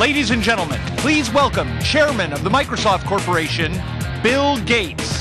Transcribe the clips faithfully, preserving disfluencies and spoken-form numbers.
Ladies and gentlemen, please welcome Chairman of the Microsoft Corporation, Bill Gates.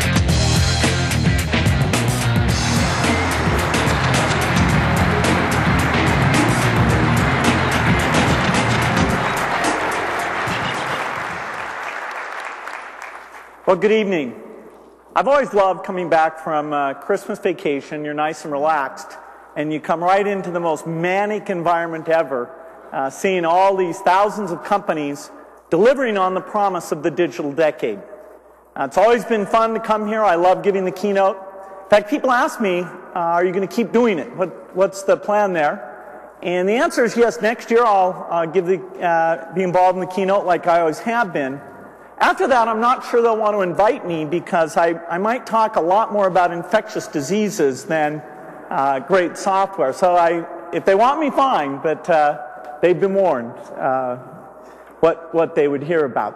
Well, good evening. I've always loved coming back from uh, Christmas vacation. You're nice and relaxed, and you come right into the most manic environment ever, uh, seeing all these thousands of companies delivering on the promise of the digital decade. Uh, it's always been fun to come here. I love giving the keynote. In fact, people ask me, uh, are you going to keep doing it? What, what's the plan there? And the answer is yes. Next year I'll uh, give the, uh, be involved in the keynote like I always have been. After that, I'm not sure they'll want to invite me because I, I might talk a lot more about infectious diseases than uh, great software. So I, if they want me, fine, but uh, they've been warned uh, what, what they would hear about.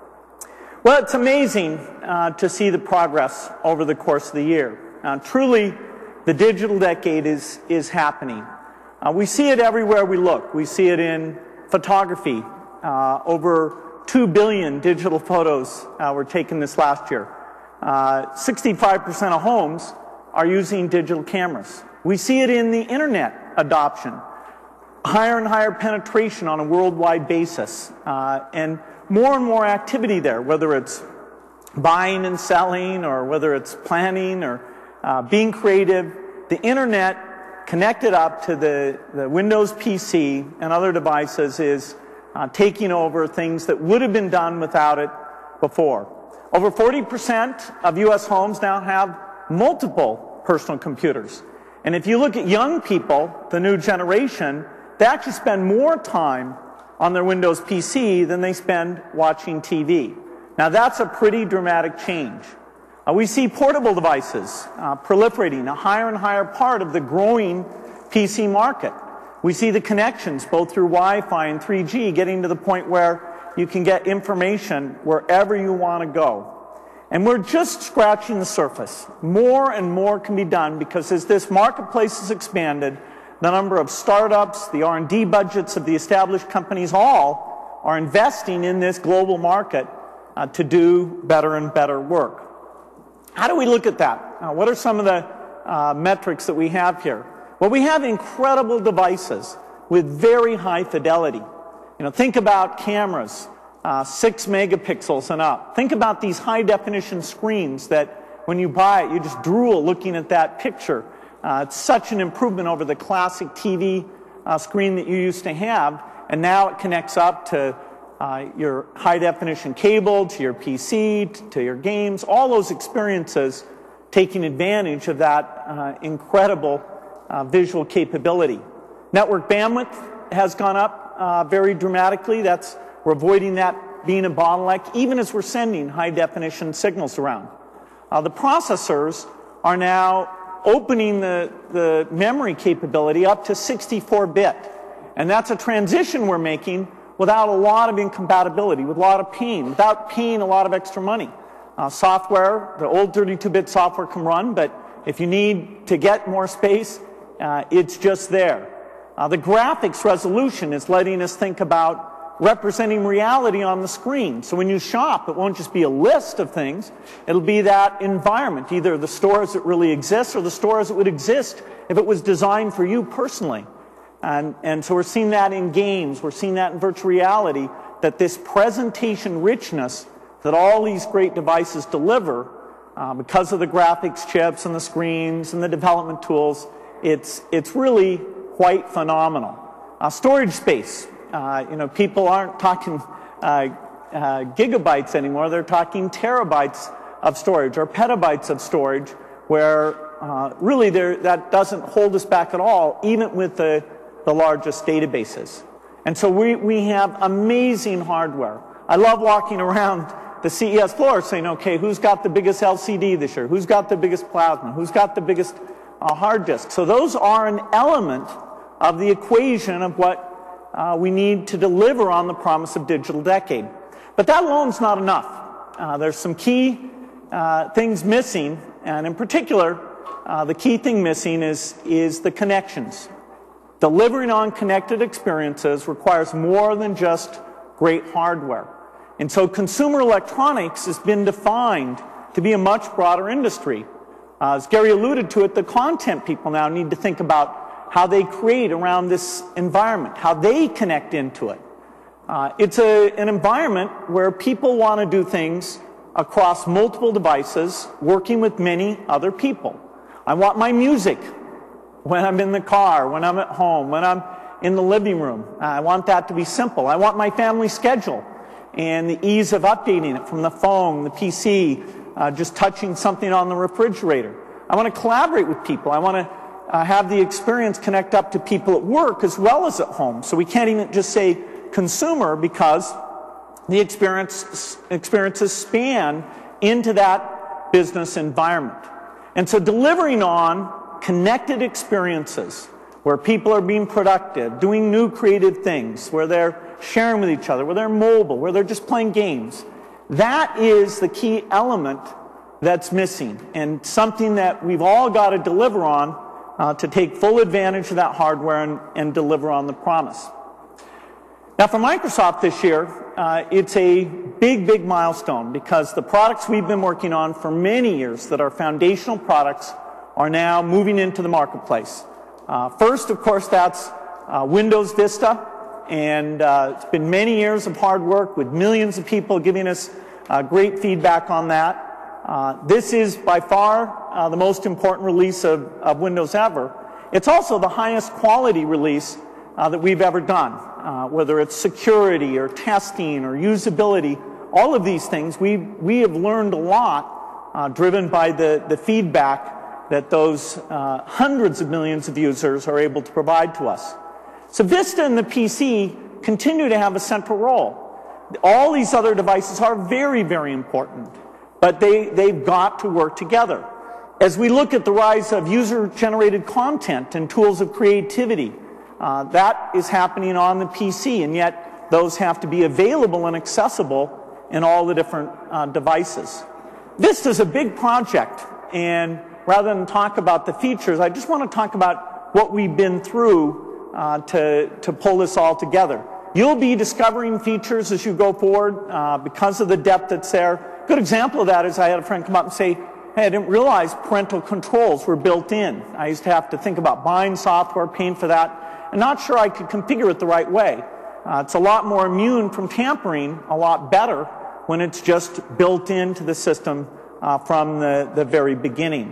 Well, it's amazing uh, to see the progress over the course of the year. Uh, truly, the digital decade is, is happening. Uh, we see it everywhere we look. We see it in photography. Uh, over two billion digital photos uh, were taken this last year. Uh, sixty-five percent of homes are using digital cameras. We see it in the internet adoption. Higher and higher penetration on a worldwide basis. Uh, and more and more activity there, whether it's buying and selling or whether it's planning or uh, being creative. The internet connected up to the, the Windows P C and other devices is Uh, taking over things that would have been done without it before. Over forty percent of U S homes now have multiple personal computers. And if you look at young people, the new generation, they actually spend more time on their Windows P C than they spend watching T V. Now that's a pretty dramatic change. Uh, we see portable devices uh, proliferating, a higher and higher part of the growing P C market. We see the connections, both through Wi-Fi and three G, getting to the point where you can get information wherever you want to go. And we're just scratching the surface. More and more can be done because as this marketplace has expanded, the number of startups, the R and D budgets of the established companies all are investing in this global market uh, to do better and better work. How do we look at that? Uh, what are some of the uh, metrics that we have here? Well, we have incredible devices with very high fidelity. You know, think about cameras, uh, six megapixels and up. Think about these high definition screens that when you buy it, you just drool looking at that picture. Uh, it's such an improvement over the classic T V uh, screen that you used to have, and now it connects up to uh, your high definition cable, to your P C, to your games, all those experiences taking advantage of that uh, incredible Uh, visual capability. Network bandwidth has gone up uh, very dramatically. That's, we're avoiding that being a bottleneck, even as we're sending high definition signals around. Uh, the processors are now opening the, the memory capability up to sixty-four bit. And that's a transition we're making without a lot of incompatibility, with a lot of pain, without paying a lot of extra money. Uh, software, the old thirty-two bit software can run, but if you need to get more space, Uh, it's just there. Uh, the graphics resolution is letting us think about representing reality on the screen. So when you shop, it won't just be a list of things. It'll be that environment, either the stores that really exist or the stores that would exist if it was designed for you personally. And, and so we're seeing that in games. We're seeing that in virtual reality, that this presentation richness that all these great devices deliver, uh, because of the graphics chips and the screens and the development tools, It's, it's really quite phenomenal. Uh, storage space. Uh, you know, people aren't talking uh, uh, gigabytes anymore. They're talking terabytes of storage or petabytes of storage, where uh, really there, that doesn't hold us back at all, even with the, the largest databases. And so we, we have amazing hardware. I love walking around the C E S floor saying, okay, who's got the biggest L C D this year? Who's got the biggest plasma? Who's got the biggest a hard disk? So those are an element of the equation of what uh, we need to deliver on the promise of digital decade. But that alone is not enough. Uh, there's some key uh, things missing, and in particular, uh, the key thing missing is, is the connections. Delivering on connected experiences requires more than just great hardware. And so consumer electronics has been defined to be a much broader industry. Uh, as Gary alluded to it, the content people now need to think about how they create around this environment, how they connect into it. Uh, it's a, an environment where people want to do things across multiple devices, working with many other people. I want my music when I'm in the car, when I'm at home, when I'm in the living room. I want that to be simple. I want my family schedule and the ease of updating it from the phone, the P C, uh, just touching something on the refrigerator. I want to collaborate with people. I want to uh, have the experience connect up to people at work as well as at home. So we can't even just say consumer, because the experience, experiences span into that business environment. And so delivering on connected experiences where people are being productive, doing new creative things, where they're sharing with each other, where they're mobile, where they're just playing games, that is the key element that's missing, and something that we've all got to deliver on uh, to take full advantage of that hardware and, and deliver on the promise. Now for Microsoft this year, uh, it's a big, big milestone, because the products we've been working on for many years that are foundational products are now moving into the marketplace. Uh, first, of course, that's uh, Windows Vista, and uh, it's been many years of hard work with millions of people giving us uh, great feedback on that. Uh, this is by far uh, the most important release of, of Windows ever. It's also the highest quality release uh, that we've ever done. Uh, whether it's security or testing or usability, all of these things, we, we have learned a lot uh, driven by the, the feedback that those uh, hundreds of millions of users are able to provide to us. So Vista and the P C continue to have a central role. All these other devices are very, very important, but they, they've got to work together. As we look at the rise of user-generated content and tools of creativity, Uh, that is happening on the P C, and yet those have to be available and accessible in all the different uh, devices. Vista is a big project, and rather than talk about the features, I just want to talk about what we've been through uh, to, to pull this all together. You'll be discovering features as you go forward uh, because of the depth that's there. A good example of that is I had a friend come up and say, hey, I didn't realize parental controls were built in. I used to have to think about buying software, paying for that, and not sure I could configure it the right way. Uh, it's a lot more immune from tampering, a lot better when it's just built into the system uh, from the, the very beginning.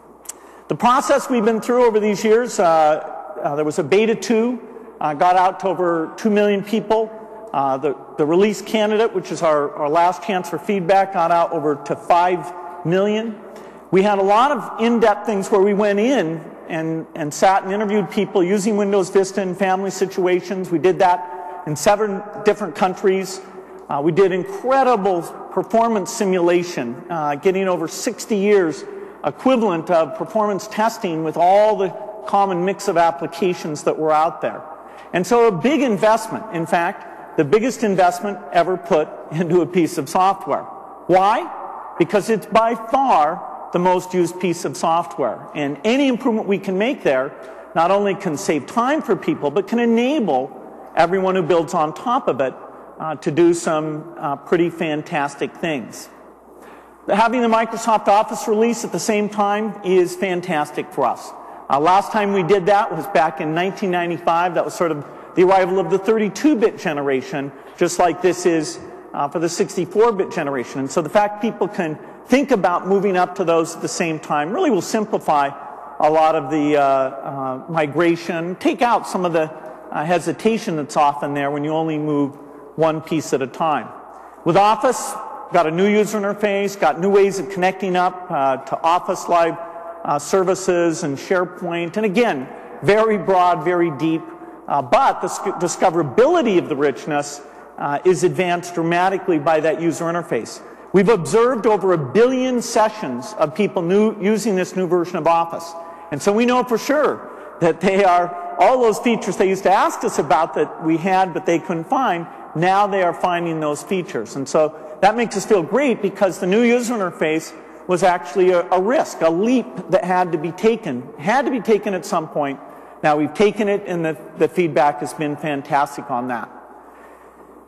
The process we've been through over these years, uh, uh, there was a beta two, uh, got out to over two million people. Uh, the, the release candidate, which is our, our last chance for feedback, got out over to five million. We had a lot of in-depth things where we went in and, and sat and interviewed people using Windows Vista in family situations. We did that in seven different countries. Uh, we did incredible performance simulation, uh, getting over sixty years equivalent of performance testing with all the common mix of applications that were out there. And so a big investment, in fact, the biggest investment ever put into a piece of software. Why? Because it's by far the most used piece of software. And any improvement we can make there not only can save time for people, but can enable everyone who builds on top of it uh, to do some uh, pretty fantastic things. Having the Microsoft Office release at the same time is fantastic for us. Uh, last time we did that was back in nineteen ninety-five. That was sort of the arrival of the thirty-two bit generation, just like this is uh, for the sixty-four bit generation. And so the fact people can think about moving up to those at the same time really will simplify a lot of the uh, uh, migration, take out some of the uh, hesitation that's often there when you only move one piece at a time. With Office, got a new user interface, got new ways of connecting up uh, to Office Live uh, services and SharePoint, and again, very broad, very deep, uh, but the discoverability of the richness uh, is advanced dramatically by that user interface. We've observed over a billion sessions of people new, using this new version of Office. And so we know for sure that they are, all those features they used to ask us about that we had but they couldn't find, now they are finding those features. And so that makes us feel great because the new user interface was actually a, a risk, a leap that had to be taken, had to be taken at some point. Now we've taken it and the, the feedback has been fantastic on that.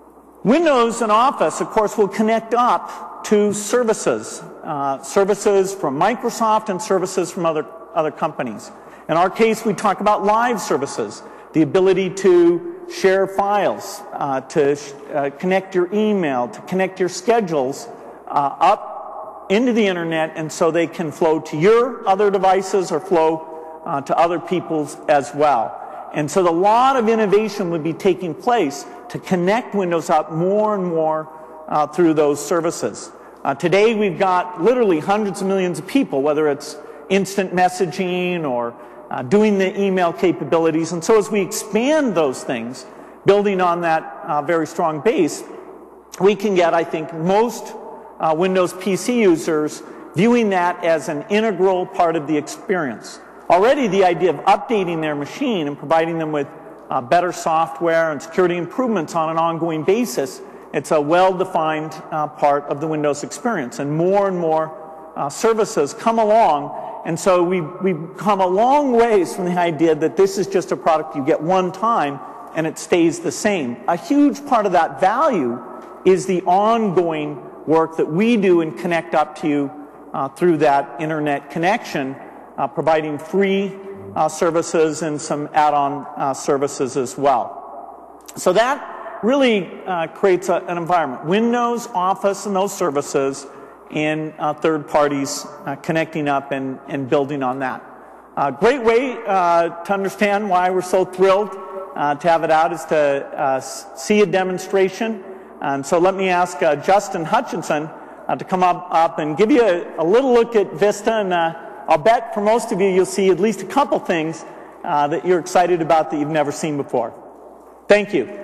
Windows and Office, of course, will connect up to services, uh, services from Microsoft and services from other, other companies. In our case, we talk about live services, the ability to share files, uh, to uh, connect your email, to connect your schedules uh, up into the internet, and so they can flow to your other devices or flow uh, to other people's as well. And so a lot of innovation would be taking place to connect Windows up more and more uh, through those services. Uh, today we've got literally hundreds of millions of people, whether it's instant messaging or uh, doing the email capabilities. And so as we expand those things, building on that uh, very strong base, we can get, I think, most uh, Windows P C users viewing that as an integral part of the experience. Already the idea of updating their machine and providing them with uh, better software and security improvements on an ongoing basis, it's a well-defined uh, part of the Windows experience. And more and more uh, services come along, and so we, we've come a long ways from the idea that this is just a product you get one time and it stays the same. A huge part of that value is the ongoing work that we do and connect up to you uh, through that internet connection, Uh, providing free uh, services and some add-on uh, services as well. So that really uh, creates a, an environment. Windows, Office, and those services, and uh, third parties uh, connecting up and, and building on that. Uh, great way uh, to understand why we're so thrilled uh, to have it out is to uh, see a demonstration. And so let me ask uh, Justin Hutchinson uh, to come up, up and give you a, a little look at Vista, and uh, I'll bet for most of you, you'll see at least a couple things uh, that you're excited about that you've never seen before. Thank you.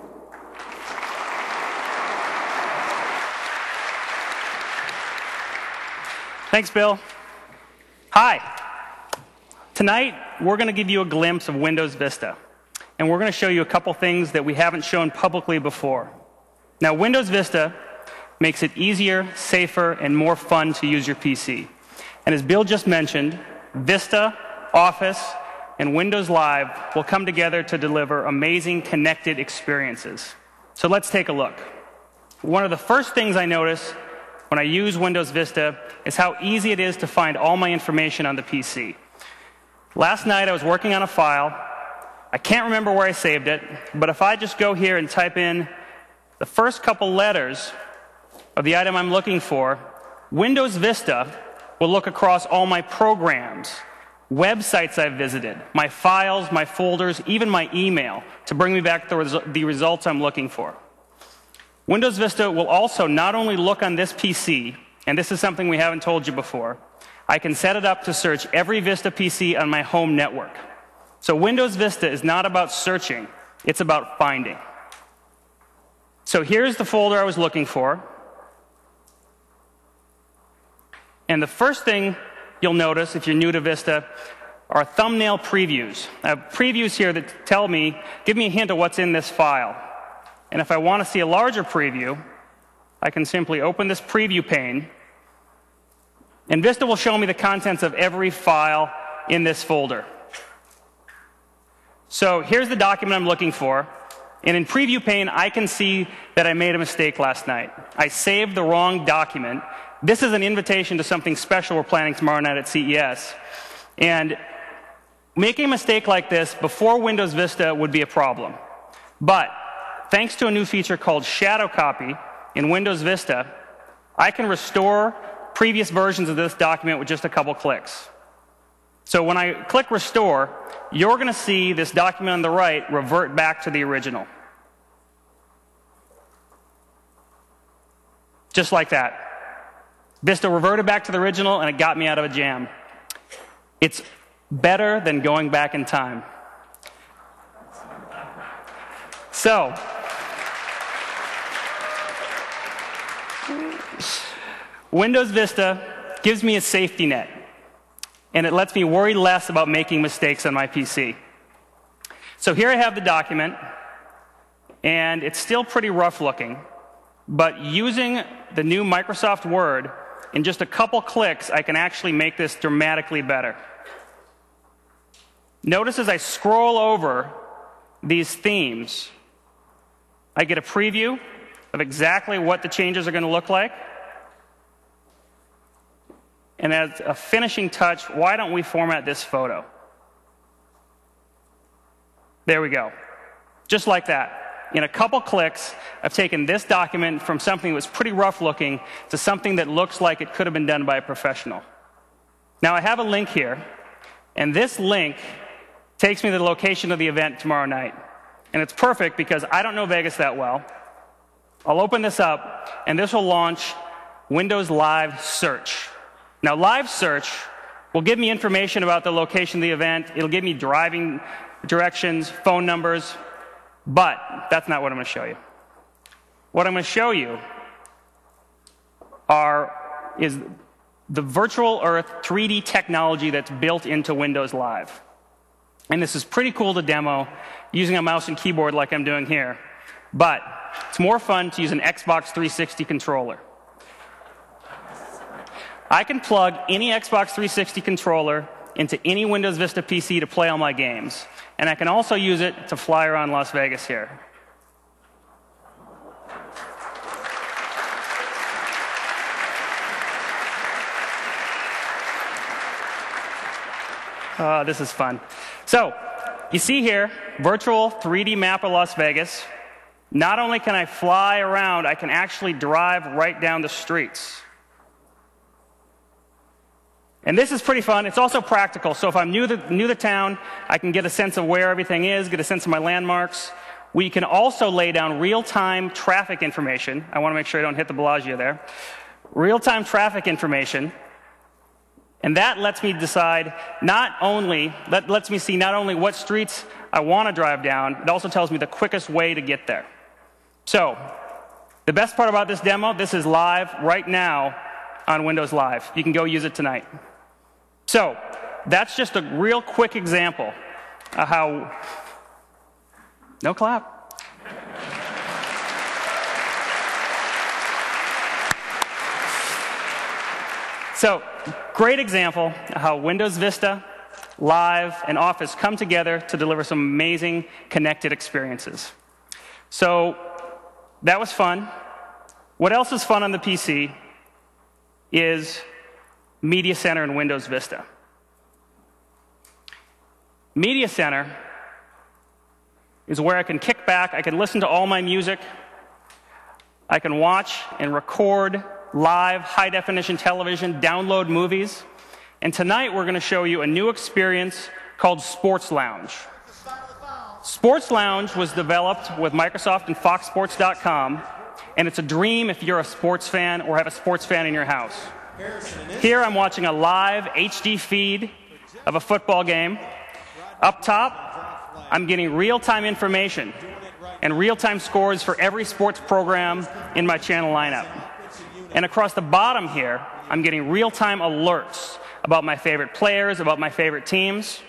Thanks, Bill. Hi. Tonight, we're going to give you a glimpse of Windows Vista. And we're going to show you a couple things that we haven't shown publicly before. Now, Windows Vista makes it easier, safer, and more fun to use your P C. And as Bill just mentioned, Vista, Office, and Windows Live will come together to deliver amazing connected experiences. So let's take a look. One of the first things I notice when I use Windows Vista is how easy it is to find all my information on the P C. Last night I was working on a file. I can't remember where I saved it, but if I just go here and type in the first couple letters of the item I'm looking for, Windows Vista will look across all my programs, websites I've visited, my files, my folders, even my email, to bring me back the, resu the results I'm looking for. Windows Vista will also not only look on this P C, and this is something we haven't told you before, I can set it up to search every Vista P C on my home network. So Windows Vista is not about searching, it's about finding. So here's the folder I was looking for. And the first thing you'll notice if you're new to Vista are thumbnail previews. I have previews here that tell me, give me a hint of what's in this file. And if I want to see a larger preview, I can simply open this preview pane, and Vista will show me the contents of every file in this folder. So here's the document I'm looking for, and in preview pane I can see that I made a mistake last night. I saved the wrong document. This is an invitation to something special we're planning tomorrow night at C E S. And making a mistake like this before Windows Vista would be a problem. But thanks to a new feature called Shadow Copy in Windows Vista, I can restore previous versions of this document with just a couple clicks. So when I click Restore, you're going to see this document on the right revert back to the original. Just like that. Vista reverted back to the original, and it got me out of a jam. It's better than going back in time. So, Windows Vista gives me a safety net, and it lets me worry less about making mistakes on my P C. So here I have the document, and it's still pretty rough looking, but using the new Microsoft Word, in just a couple clicks, I can actually make this dramatically better. Notice as I scroll over these themes, I get a preview of exactly what the changes are going to look like. And as a finishing touch, why don't we format this photo? There we go. Just like that. In a couple clicks, I've taken this document from something that was pretty rough looking to something that looks like it could have been done by a professional. Now I have a link here, and this link takes me to the location of the event tomorrow night. And it's perfect because I don't know Vegas that well. I'll open this up, and this will launch Windows Live Search. Now, Live Search will give me information about the location of the event. It'll give me driving directions, phone numbers, but that's not what I'm going to show you. What I'm going to show you are, is the Virtual Earth three D technology that's built into Windows Live. And this is pretty cool to demo using a mouse and keyboard like I'm doing here, but it's more fun to use an Xbox three sixty controller. I can plug any Xbox three sixty controller into any Windows Vista P C to play all my games. And I can also use it to fly around Las Vegas here. Oh, this is fun. So, you see here, virtual three D map of Las Vegas. Not only can I fly around, I can actually drive right down the streets. And this is pretty fun. It's also practical. So if I'm new to, new to town, I can get a sense of where everything is, get a sense of my landmarks. We can also lay down real-time traffic information. I want to make sure I don't hit the Bellagio there. Real-time traffic information. And that lets me decide not only, that lets me see not only what streets I want to drive down, it also tells me the quickest way to get there. So, the best part about this demo, this is live right now on Windows Live. You can go use it tonight. So, that's just a real quick example of how, no clap. So, great example of how Windows Vista, Live, and Office come together to deliver some amazing connected experiences. So, that was fun. What else is fun on the P C is Media Center and Windows Vista. Media Center is where I can kick back, I can listen to all my music, I can watch and record live high-definition television, download movies, and tonight we're going to show you a new experience called Sports Lounge. Sports Lounge was developed with Microsoft and Fox Sports dot com, and it's a dream if you're a sports fan or have a sports fan in your house. Here I'm watching a live H D feed of a football game. Up top, I'm getting real-time information and real-time scores for every sports program in my channel lineup. And across the bottom here, I'm getting real-time alerts about my favorite players, about my favorite teams.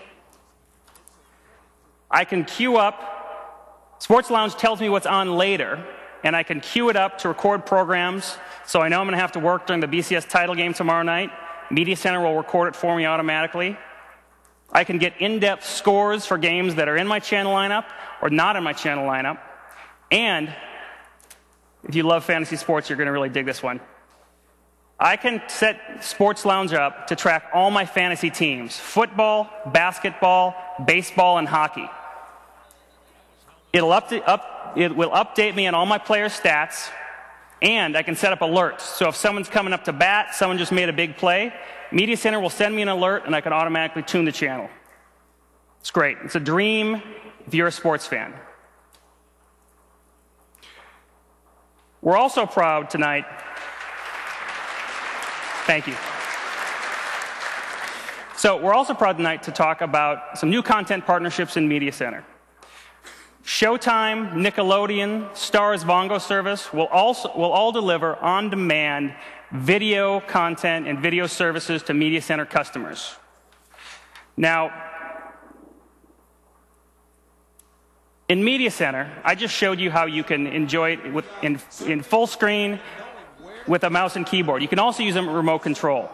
I can queue up. Sports Lounge tells me what's on later, and I can queue it up to record programs. So I know I'm going to have to work during the B C S title game tomorrow night. Media Center will record it for me automatically. I can get in-depth scores for games that are in my channel lineup or not in my channel lineup. And if you love fantasy sports, you're going to really dig this one. I can set Sports Lounge up to track all my fantasy teams: football, basketball, baseball, and hockey. It'll update, up, it will update me on all my players' stats, and I can set up alerts. So if someone's coming up to bat, someone just made a big play, Media Center will send me an alert, and I can automatically tune the channel. It's great. It's a dream if you're a sports fan. We're also proud tonight. Thank you. So we're also proud tonight to talk about some new content partnerships in Media Center. Showtime, Nickelodeon, Starz Bongo Service will, also, will all deliver on-demand video content and video services to Media Center customers. Now, in Media Center, I just showed you how you can enjoy it with, in, in full screen with a mouse and keyboard. You can also use a remote control.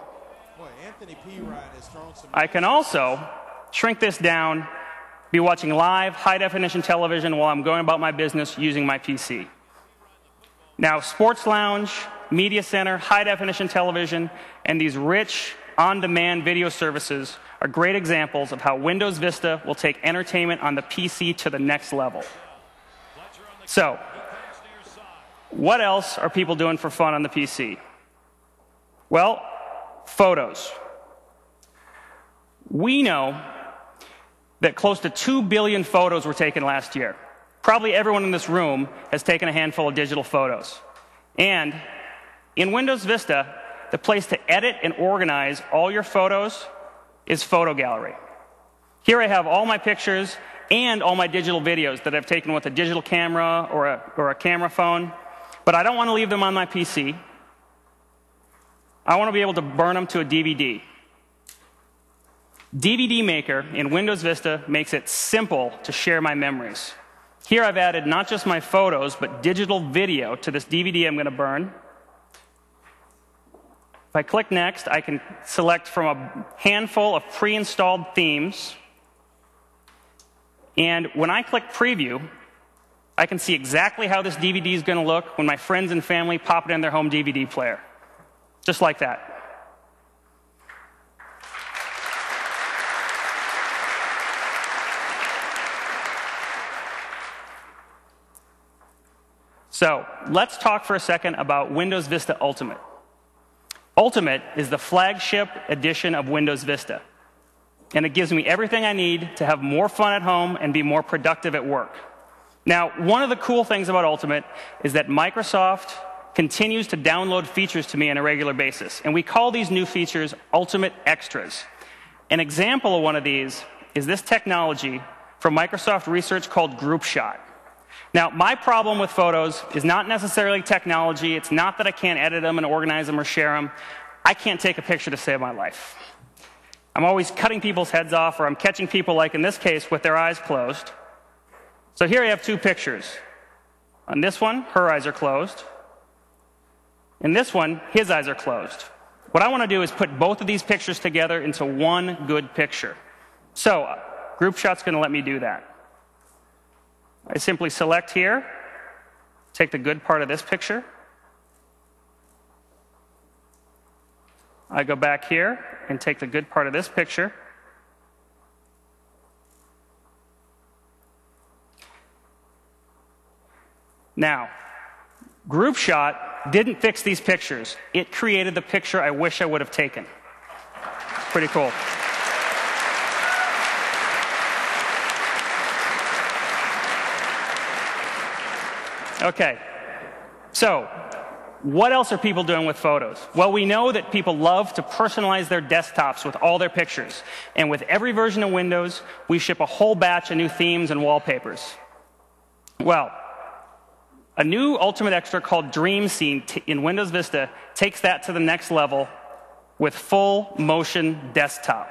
I can also shrink this down, be watching live, high-definition television while I'm going about my business using my P C. Now, Sports Lounge, Media Center, high-definition television, and these rich, on-demand video services are great examples of how Windows Vista will take entertainment on the P C to the next level. So, what else are people doing for fun on the P C? Well, photos. We know that close to two billion photos were taken last year. Probably everyone in this room has taken a handful of digital photos. And in Windows Vista, the place to edit and organize all your photos is Photo Gallery. Here I have all my pictures and all my digital videos that I've taken with a digital camera or a, or a camera phone, but I don't want to leave them on my P C. I want to be able to burn them to a D V D. D V D Maker in Windows Vista makes it simple to share my memories. Here I've added not just my photos, but digital video to this D V D I'm going to burn. If I click Next, I can select from a handful of pre-installed themes. And when I click Preview, I can see exactly how this D V D is going to look when my friends and family pop it in their home D V D player. Just like that. So let's talk for a second about Windows Vista Ultimate. Ultimate is the flagship edition of Windows Vista, and it gives me everything I need to have more fun at home and be more productive at work. Now, one of the cool things about Ultimate is that Microsoft continues to download features to me on a regular basis, and we call these new features Ultimate Extras. An example of one of these is this technology from Microsoft Research called GroupShot. Now, my problem with photos is not necessarily technology. It's not that I can't edit them and organize them or share them. I can't take a picture to save my life. I'm always cutting people's heads off, or I'm catching people, like in this case, with their eyes closed. So here I have two pictures. On this one, her eyes are closed. In this one, his eyes are closed. What I want to do is put both of these pictures together into one good picture. So, uh, GroupShot's going to let me do that. I simply select here, take the good part of this picture. I go back here and take the good part of this picture. Now, GroupShot didn't fix these pictures. It created the picture I wish I would have taken. Pretty cool. Okay, so what else are people doing with photos? Well, we know that people love to personalize their desktops with all their pictures. And with every version of Windows, we ship a whole batch of new themes and wallpapers. Well, a new Ultimate Extra called Dream Scene in Windows Vista takes that to the next level with full motion desktop.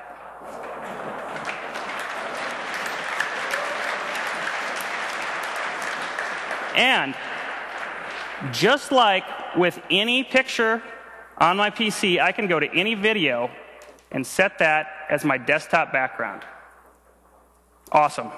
And just like with any picture on my P C, I can go to any video and set that as my desktop background. Awesome.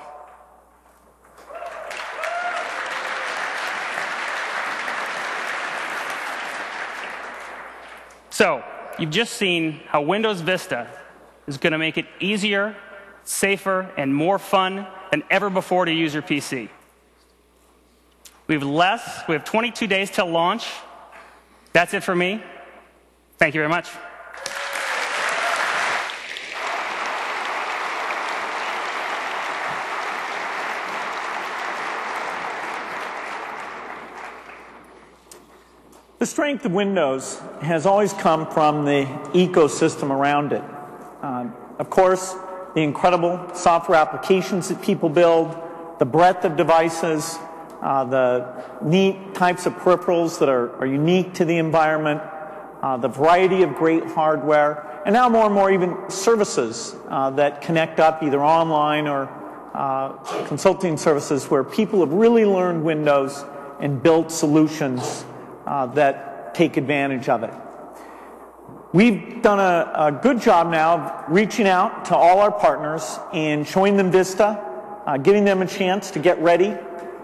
So, you've just seen how Windows Vista is going to make it easier, safer, and more fun than ever before to use your P C. We have less, we have twenty-two days till launch. That's it for me. Thank you very much. The strength of Windows has always come from the ecosystem around it. Uh, of course, the incredible software applications that people build, the breadth of devices, uh, the neat types of peripherals that are, are unique to the environment, uh, the variety of great hardware, and now more and more even services uh, that connect up either online or uh, consulting services where people have really learned Windows and built solutions Uh, that take advantage of it. We've done a, a good job now of reaching out to all our partners and showing them Vista, uh, giving them a chance to get ready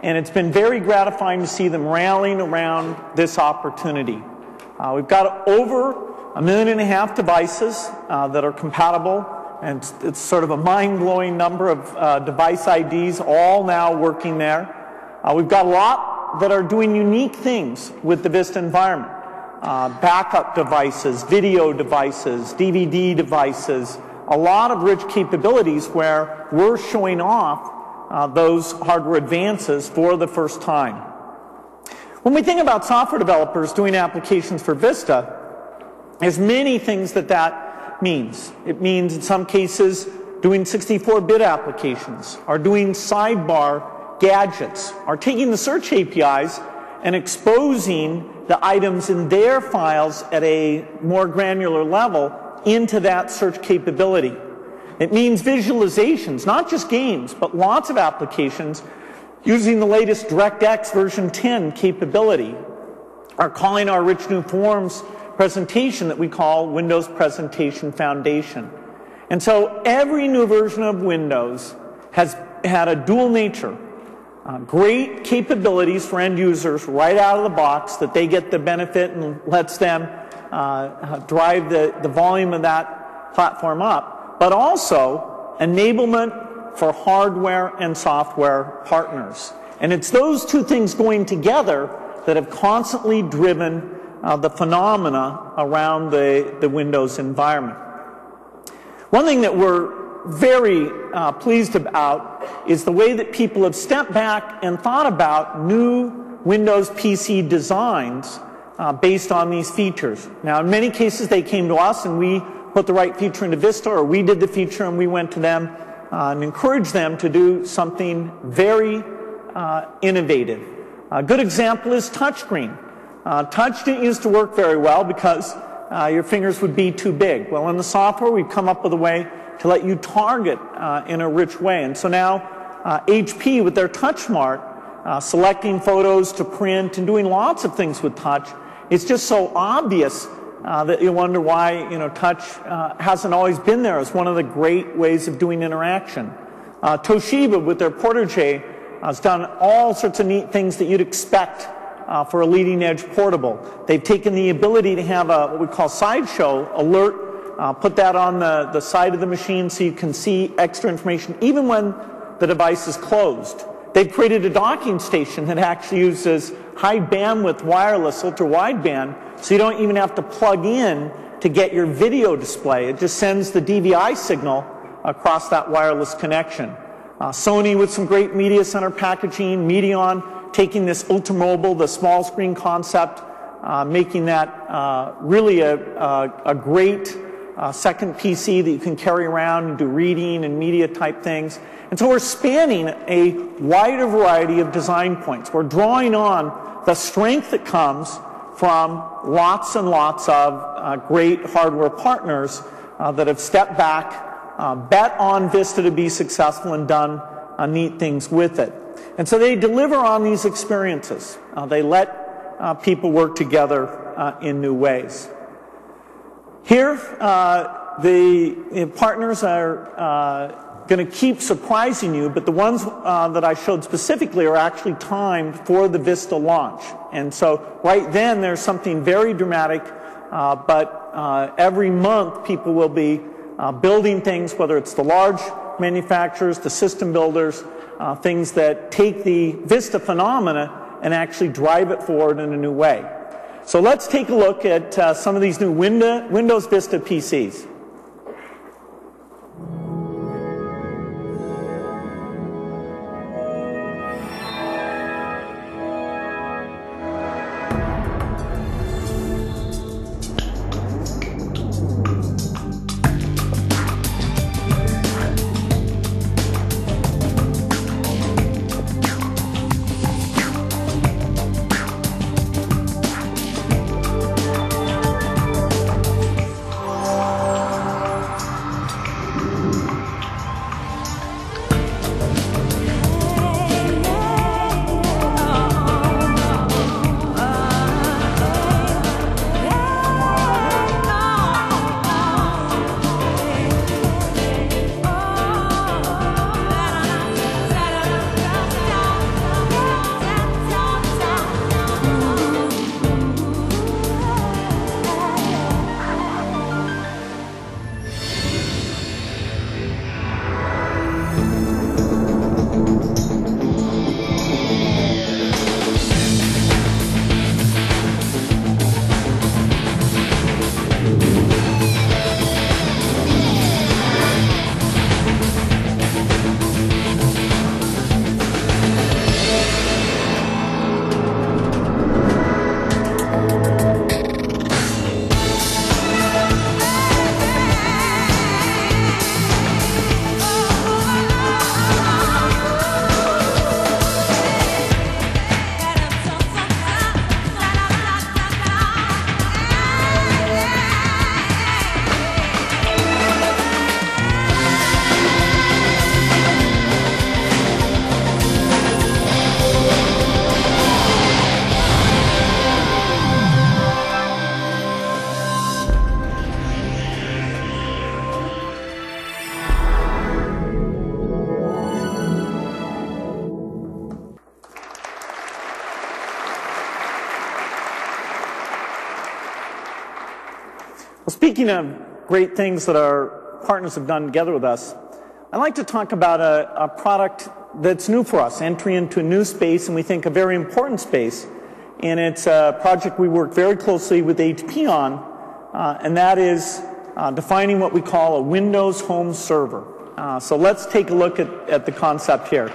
and it's been very gratifying to see them rallying around this opportunity. Uh, we've got over a million and a half devices uh, that are compatible, and it's, it's sort of a mind-blowing number of uh, device I Ds all now working there. Uh, we've got a lot that are doing unique things with the Vista environment. Uh, backup devices, video devices, D V D devices, a lot of rich capabilities where we're showing off uh, those hardware advances for the first time. When we think about software developers doing applications for Vista, there's many things that that means. It means in some cases doing sixty-four bit applications, or doing sidebar gadgets, or taking the search A P Is and exposing the items in their files at a more granular level into that search capability. It means visualizations, not just games, but lots of applications using the latest DirectX version ten capability, or calling our rich new forms presentation that we call Windows Presentation Foundation. And so every new version of Windows has had a dual nature. Uh, great capabilities for end users right out of the box that they get the benefit and lets them uh, drive the, the volume of that platform up, but also enablement for hardware and software partners. And it's those two things going together that have constantly driven uh, the phenomena around the, the Windows environment. One thing that we're very uh, pleased about is the way that people have stepped back and thought about new Windows P C designs uh, based on these features. Now, in many cases, they came to us and we put the right feature into Vista, or we did the feature and we went to them uh, and encouraged them to do something very uh, innovative. A good example is touchscreen. Uh, touch didn't used to work very well because uh, your fingers would be too big. Well, in the software, we've come up with a way to let you target uh, in a rich way. And so now uh, H P with their TouchSmart, uh, selecting photos to print and doing lots of things with touch, it's just so obvious uh, that you wonder why, you know, touch uh, hasn't always been there as one of the great ways of doing interaction. Uh, Toshiba with their Portagee uh, has done all sorts of neat things that you'd expect uh, for a leading edge portable. They've taken the ability to have a what we call sideshow alert. Uh, put that on the, the side of the machine so you can see extra information even when the device is closed. They've created a docking station that actually uses high bandwidth wireless ultra wideband, so you don't even have to plug in to get your video display. It just sends the D V I signal across that wireless connection. Uh, Sony with some great media center packaging, Medion taking this ultramobile, the small screen concept, uh, making that uh, really a, a, a great Uh, second P C that you can carry around and do reading and media type things. And so we're spanning a wider variety of design points. We're drawing on the strength that comes from lots and lots of uh, great hardware partners uh, that have stepped back, uh, bet on Vista to be successful and done uh, neat things with it. And so they deliver on these experiences. Uh, they let uh, people work together uh, in new ways. Here, uh, the, the partners are uh, going to keep surprising you, but the ones uh, that I showed specifically are actually timed for the Vista launch. And so right then there's something very dramatic, uh, but uh, every month people will be uh, building things, whether it's the large manufacturers, the system builders, uh, things that take the Vista phenomena and actually drive it forward in a new way. So let's take a look at uh, some of these new Windows Vista P Cs. Well, speaking of great things that our partners have done together with us, I'd like to talk about a, a product that's new for us, entry into a new space, and we think a very important space. And it's a project we work very closely with H P on, uh, and that is uh, defining what we call a Windows home server. Uh, so let's take a look at, at the concept here.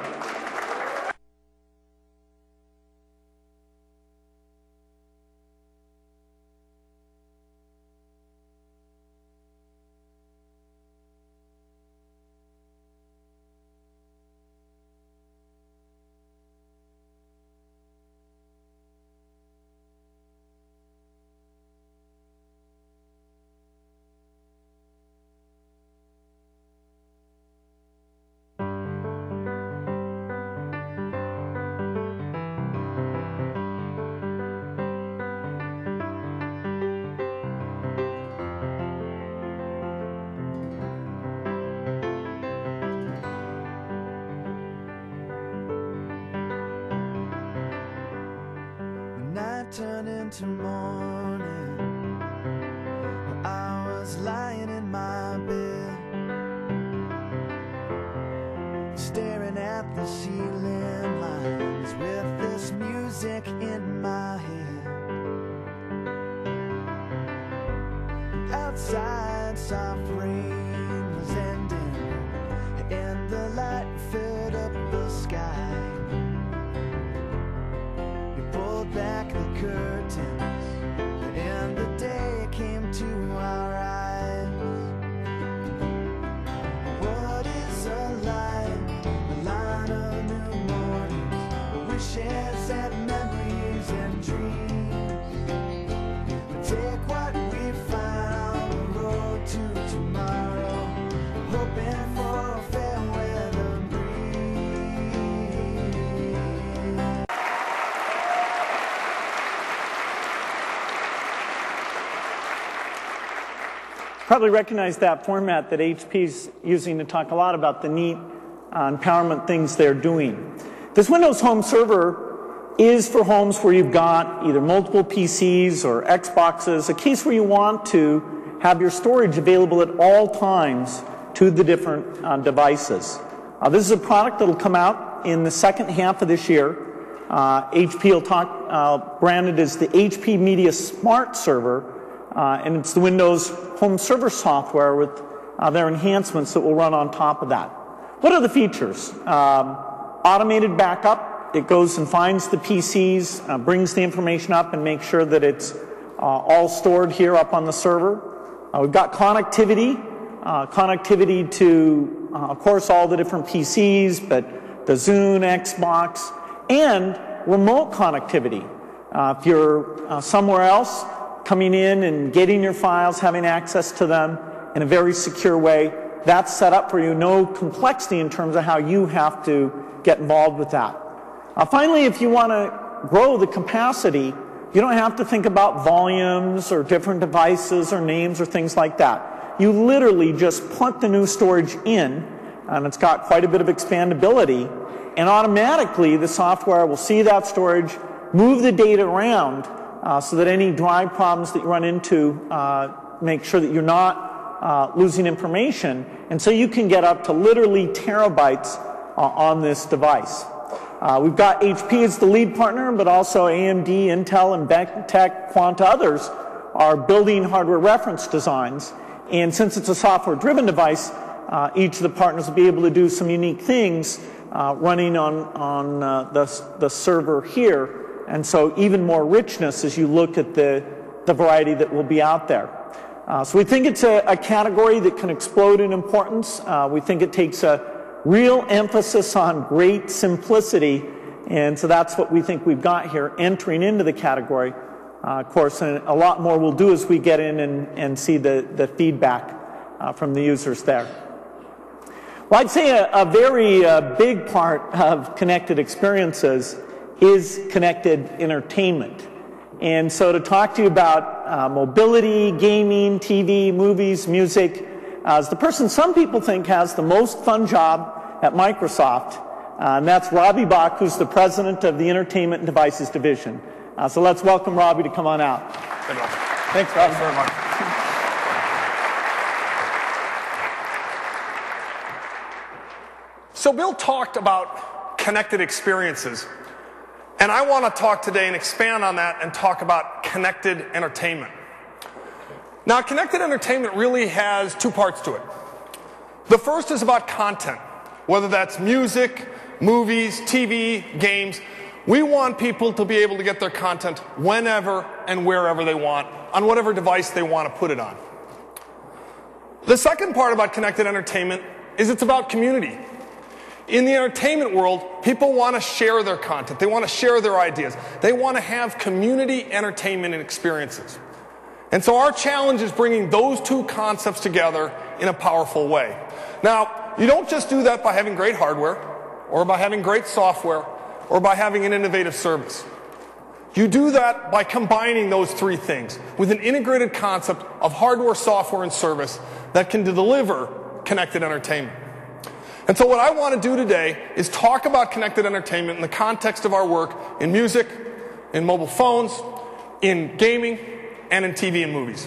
Turned into morning, I was lying in my bed, staring at the ceiling lines with this music in my head. Outside, soft rain was ending, and the light filled up the sky. Pulled back the curtains, and the day came to our eyes. What is a line? A line of new mornings, wishes and memories and dreams. Take what we find on the road to tomorrow, hoping for a fair weather breeze. Probably recognize that format that H P's using to talk a lot about the neat uh, empowerment things they're doing. This Windows Home Server is for homes where you've got either multiple P Cs or Xboxes, a case where you want to have your storage available at all times to the different uh, devices. Uh, this is a product that will come out in the second half of this year. Uh, H P will talk, uh, branded as the H P Media Smart Server. Uh, and it's the Windows Home Server software with uh, their enhancements that will run on top of that. What are the features? Um, automated backup. It goes and finds the P Cs, uh, brings the information up, and makes sure that it's uh, all stored here up on the server. Uh, we've got connectivity. Uh, connectivity to, uh, of course, all the different P Cs, but the Zune, Xbox, and remote connectivity. Uh, if you're uh, somewhere else, coming in and getting your files, having access to them in a very secure way, that's set up for you. No complexity in terms of how you have to get involved with that. Uh, finally, if you want to grow the capacity, you don't have to think about volumes or different devices or names or things like that. You literally just put the new storage in, and it's got quite a bit of expandability, and automatically the software will see that storage, move the data around, Uh, so that any drive problems that you run into, uh, make sure that you're not uh, losing information. And so you can get up to literally terabytes uh, on this device. Uh, we've got H P as the lead partner, but also A M D, Intel, and Bechtech, Quanta, others are building hardware reference designs. And since it's a software-driven device, uh, each of the partners will be able to do some unique things uh, running on, on uh, the, the server here. And so even more richness as you look at the, the variety that will be out there. Uh, so we think it's a, a category that can explode in importance. Uh, we think it takes a real emphasis on great simplicity. And so that's what we think we've got here entering into the category. Uh, of course, and a lot more we'll do as we get in and, and see the, the feedback uh, from the users there. Well, I'd say a, a very uh, big part of connected experiences is connected entertainment. And so to talk to you about uh, mobility, gaming, T V, movies, music, uh, as the person some people think has the most fun job at Microsoft, uh, and that's Robbie Bach, who's the president of the Entertainment and Devices Division. Uh, so let's welcome Robbie to come on out. Good luck. Thanks, Robbie. Thanks very much. So Bill talked about connected experiences, and I want to talk today and expand on that and talk about connected entertainment. Now, connected entertainment really has two parts to it. The first is about content, whether that's music, movies, T V, games. We want people to be able to get their content whenever and wherever they want, on whatever device they want to put it on. The second part about connected entertainment is it's about community. In the entertainment world, people want to share their content. They want to share their ideas. They want to have community entertainment and experiences. And so our challenge is bringing those two concepts together in a powerful way. Now, you don't just do that by having great hardware, or by having great software, or by having an innovative service. You do that by combining those three things with an integrated concept of hardware, software, and service that can deliver connected entertainment. And so what I want to do today is talk about connected entertainment in the context of our work in music, in mobile phones, in gaming, and in T V and movies.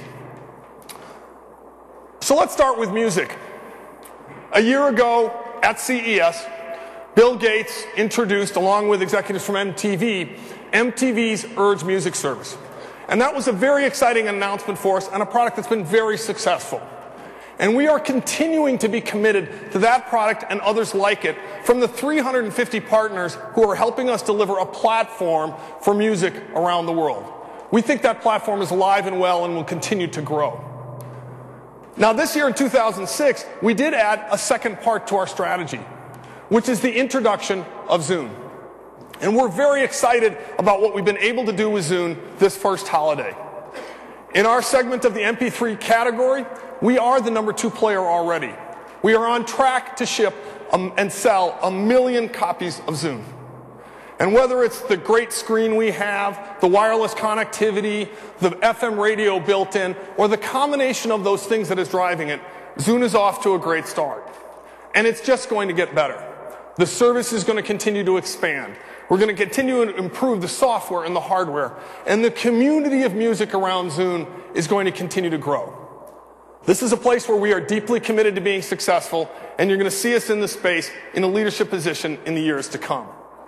So let's start with music. A year ago at C E S, Bill Gates introduced, along with executives from M T V, M T V's Urge Music service. And that was a very exciting announcement for us and a product that's been very successful. And we are continuing to be committed to that product and others like it from the three hundred fifty partners who are helping us deliver a platform for music around the world. We think that platform is alive and well and will continue to grow. Now, this year in two thousand six, we did add a second part to our strategy, which is the introduction of Zune. And we're very excited about what we've been able to do with Zune this first holiday. In our segment of the M P three category, we are the number two player already. We are on track to ship um, and sell a million copies of Zune. And whether it's the great screen we have, the wireless connectivity, the F M radio built in, or the combination of those things that is driving it, Zune is off to a great start. And it's just going to get better. The service is going to continue to expand. We're going to continue to improve the software and the hardware. And the community of music around Zune is going to continue to grow. This is a place where we are deeply committed to being successful, and you're going to see us in this space in a leadership position in the years to come.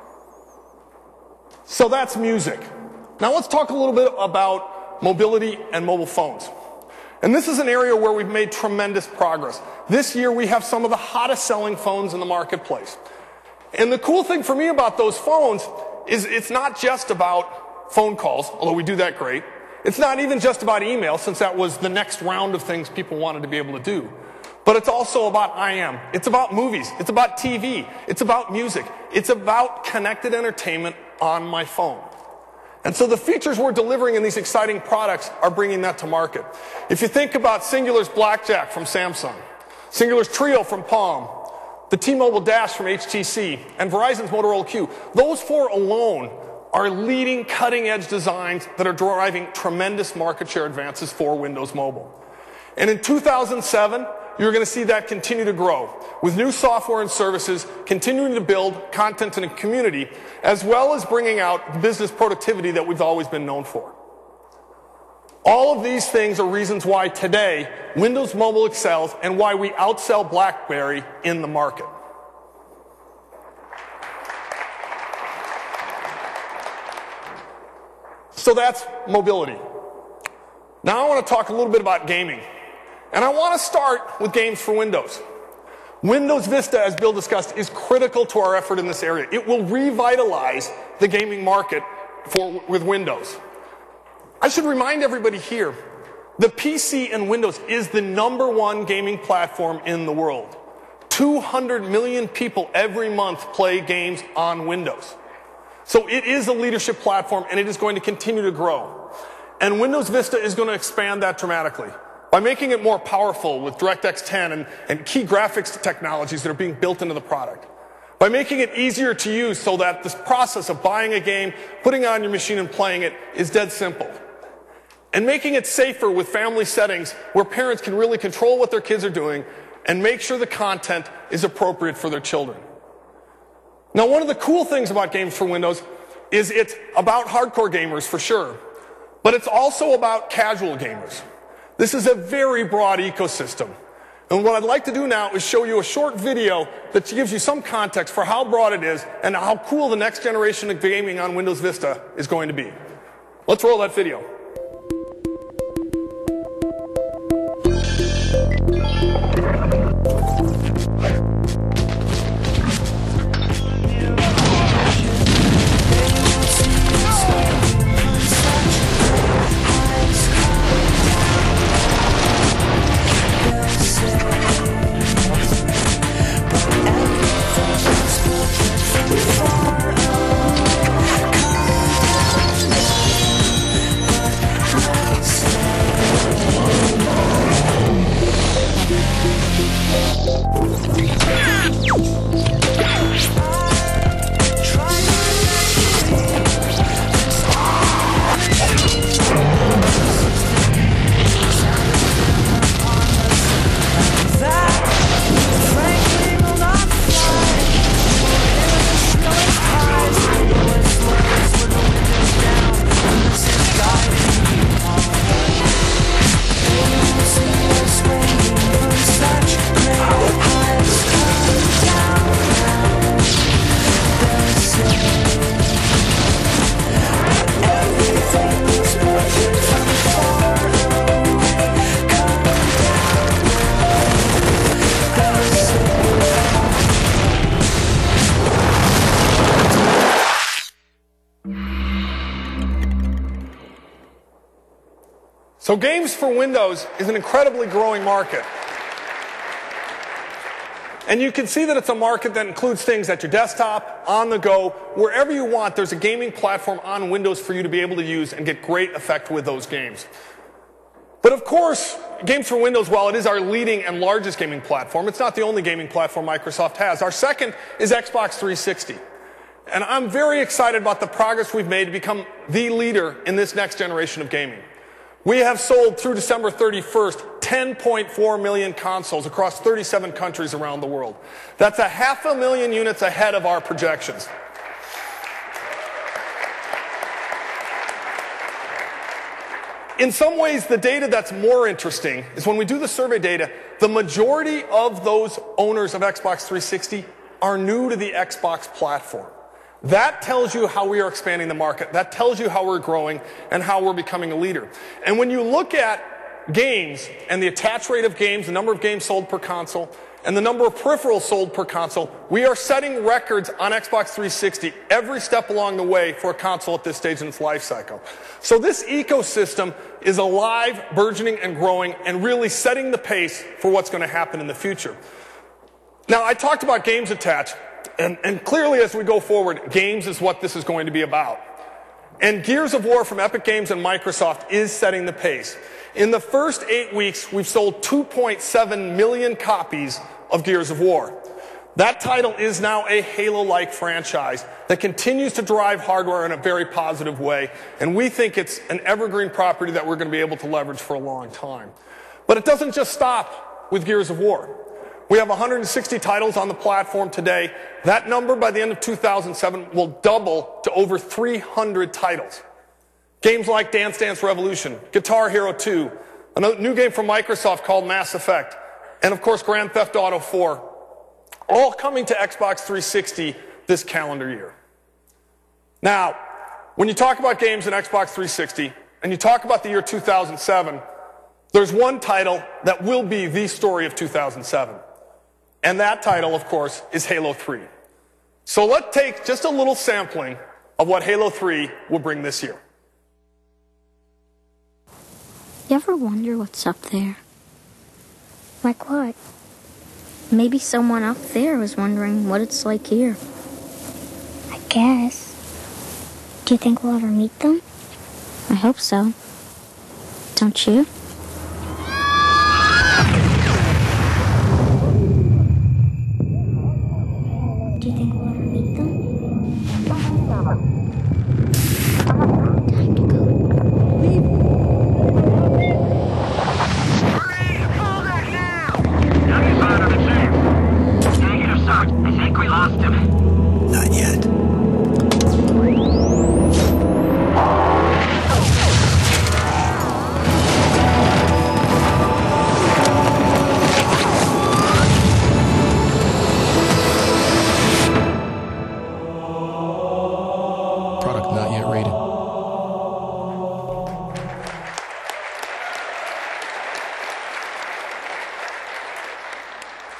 So that's music. Now let's talk a little bit about mobility and mobile phones. And this is an area where we've made tremendous progress. This year we have some of the hottest selling phones in the marketplace. And the cool thing for me about those phones is it's not just about phone calls, although we do that great. It's not even just about email, since that was the next round of things people wanted to be able to do. But it's also about I M. It's about movies. It's about T V. It's about music. It's about connected entertainment on my phone. And so the features we're delivering in these exciting products are bringing that to market. If you think about Singular's Blackjack from Samsung, Singular's Trio from Palm, the T-Mobile Dash from H T C, and Verizon's Motorola Q, those four alone are leading cutting-edge designs that are driving tremendous market share advances for Windows Mobile. And in two thousand seven, you're going to see that continue to grow, with new software and services continuing to build content in a community, as well as bringing out the business productivity that we've always been known for. All of these things are reasons why today Windows Mobile excels and why we outsell BlackBerry in the market. So that's mobility. Now I want to talk a little bit about gaming. And I want to start with games for Windows. Windows Vista, as Bill discussed, is critical to our effort in this area. It will revitalize the gaming market for, with Windows. I should remind everybody here, the P C and Windows is the number one gaming platform in the world. two hundred million people every month play games on Windows. So it is a leadership platform, and it is going to continue to grow. And Windows Vista is going to expand that dramatically by making it more powerful with DirectX ten and, and key graphics technologies that are being built into the product. By making it easier to use so that this process of buying a game, putting it on your machine and playing it is dead simple. And making it safer with family settings where parents can really control what their kids are doing and make sure the content is appropriate for their children. Now, one of the cool things about games for Windows is it's about hardcore gamers for sure, but it's also about casual gamers. This is a very broad ecosystem. And what I'd like to do now is show you a short video that gives you some context for how broad it is and how cool the next generation of gaming on Windows Vista is going to be. Let's roll that video. So games for Windows is an incredibly growing market. And you can see that it's a market that includes things at your desktop, on the go, wherever you want. There's a gaming platform on Windows for you to be able to use and get great effect with those games. But of course, Games for Windows, while it is our leading and largest gaming platform, it's not the only gaming platform Microsoft has. Our second is Xbox three sixty. And I'm very excited about the progress we've made to become the leader in this next generation of gaming. We have sold through December thirty-first ten point four million consoles across thirty-seven countries around the world. That's a half a million units ahead of our projections. In some ways, the data that's more interesting is when we do the survey data, the majority of those owners of Xbox three sixty are new to the Xbox platform. That tells you how we are expanding the market. That tells you how we're growing and how we're becoming a leader. And when you look at games and the attach rate of games, the number of games sold per console, and the number of peripherals sold per console, we are setting records on Xbox three sixty every step along the way for a console at this stage in its life cycle. So this ecosystem is alive, burgeoning, and growing, and really setting the pace for what's going to happen in the future. Now, I talked about games attach. And, and clearly, as we go forward, games is what this is going to be about. And Gears of War from Epic Games and Microsoft is setting the pace. In the first eight weeks, we've sold two point seven million copies of Gears of War. That title is now a Halo-like franchise that continues to drive hardware in a very positive way. And we think it's an evergreen property that we're going to be able to leverage for a long time. But it doesn't just stop with Gears of War. We have one hundred sixty titles on the platform today. That number by the end of two thousand seven will double to over three hundred titles. Games like Dance Dance Revolution, Guitar Hero two, a new game from Microsoft called Mass Effect, and of course Grand Theft Auto four, all coming to Xbox three sixty this calendar year. Now, when you talk about games in Xbox three sixty, and you talk about the year two thousand seven, there's one title that will be the story of two thousand seven. And that title, of course, is Halo three. So let's take just a little sampling of what Halo three will bring this year. You ever wonder what's up there? Like what? Maybe someone up there was wondering what it's like here. I guess. Do you think we'll ever meet them? I hope so. Don't you? Do you think we'll ever meet them? Time to go. Leave. Hurry! Pull back now! Now you found him safe. Negative, sir. I think we lost him. Not yet.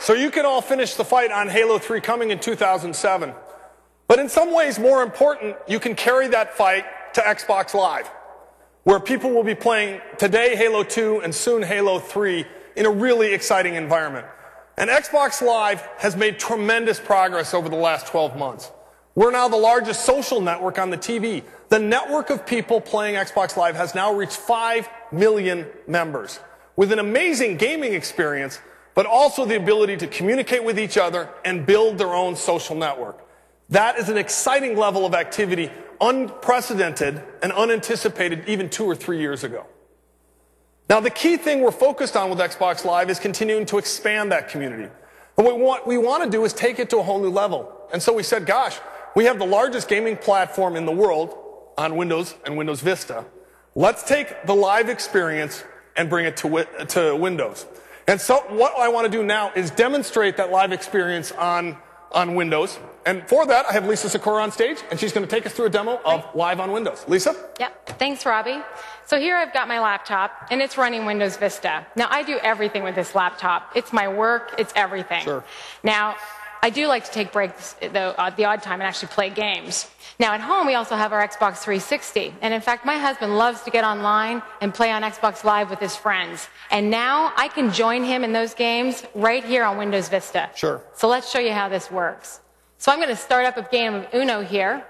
So you can all finish the fight on Halo three coming in two thousand seven. But in some ways more important, you can carry that fight to Xbox Live, where people will be playing today Halo two and soon Halo three in a really exciting environment. And Xbox Live has made tremendous progress over the last twelve months. We're now the largest social network on the T V. The network of people playing Xbox Live has now reached five million members, with an amazing gaming experience, but also the ability to communicate with each other and build their own social network. That is an exciting level of activity, unprecedented and unanticipated even two or three years ago. Now, the key thing we're focused on with Xbox Live is continuing to expand that community. And what we want, we want to do is take it to a whole new level. And so we said, gosh, we have the largest gaming platform in the world on Windows and Windows Vista. Let's take the live experience and bring it to, to Windows. And so what I want to do now is demonstrate that live experience on, on Windows. And for that, I have Lisa Sikora on stage, and she's going to take us through a demo of Live on Windows. Lisa? Yep. Thanks, Robbie. So here I've got my laptop, and it's running Windows Vista. Now, I do everything with this laptop. It's my work. It's everything. Sure. Now, I do like to take breaks the, uh, the odd time and actually play games. Now, at home, we also have our Xbox three sixty. And in fact, my husband loves to get online and play on Xbox Live with his friends. And now I can join him in those games right here on Windows Vista. Sure. So let's show you how this works. So I'm going to start up a game of Uno here.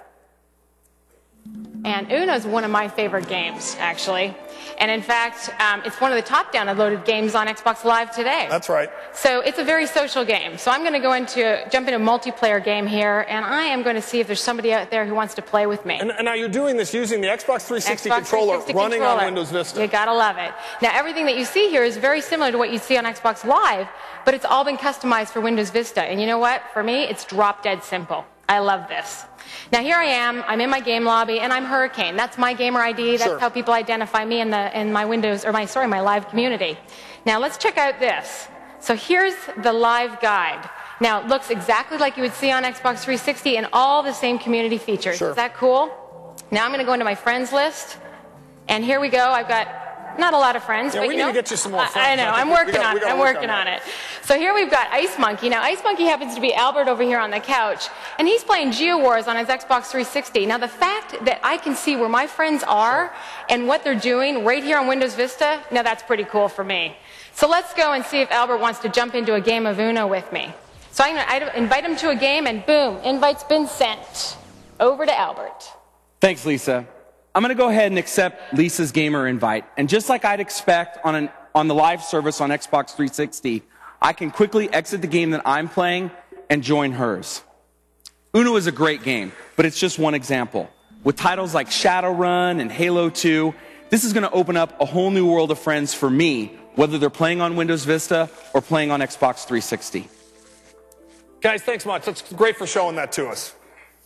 And Uno is one of my favorite games, actually. And in fact, um, it's one of the top downloaded games on Xbox Live today. That's right. So it's a very social game. So I'm going to go into, jump into a multiplayer game here, and I am going to see if there's somebody out there who wants to play with me. And, and now you're doing this using the Xbox three sixty Xbox controller three sixty running controller. on Windows Vista. You gotta love it. Now everything that you see here is very similar to what you see on Xbox Live, but it's all been customized for Windows Vista. And you know what? For me, it's drop dead simple. I love this. Now here I am, I'm in my game lobby, and I'm Hurricane. That's my gamer I D, that's Sure. how people identify me in, the, in my Windows, or my, sorry, my live community. Now let's check out this. So here's the live guide. Now it looks exactly like you would see on Xbox three sixty and all the same community features. Sure. Is that cool? Now I'm gonna go into my friends list, and here we go, I've got not a lot of friends, Yeah, but we you need know, to get you some more I- friends. I know, I think I'm we- we working got- on we it, gotta I'm work working on on it. So here we've got Ice Monkey. Now Ice Monkey happens to be Albert over here on the couch, and he's playing GeoWars on his Xbox three sixty. Now the fact that I can see where my friends are and what they're doing right here on Windows Vista, now that's pretty cool for me. So let's go and see if Albert wants to jump into a game of Uno with me. So I'm going to invite him to a game, and boom, invite's been sent. Over to Albert. Thanks, Lisa. I'm going to go ahead and accept Lisa's gamer invite. And just like I'd expect on, an, on the live service on Xbox three sixty, I can quickly exit the game that I'm playing and join hers. Uno is a great game, but it's just one example. With titles like Shadowrun and Halo two, this is going to open up a whole new world of friends for me, whether they're playing on Windows Vista or playing on Xbox three sixty. Guys, thanks much. That's great for showing that to us.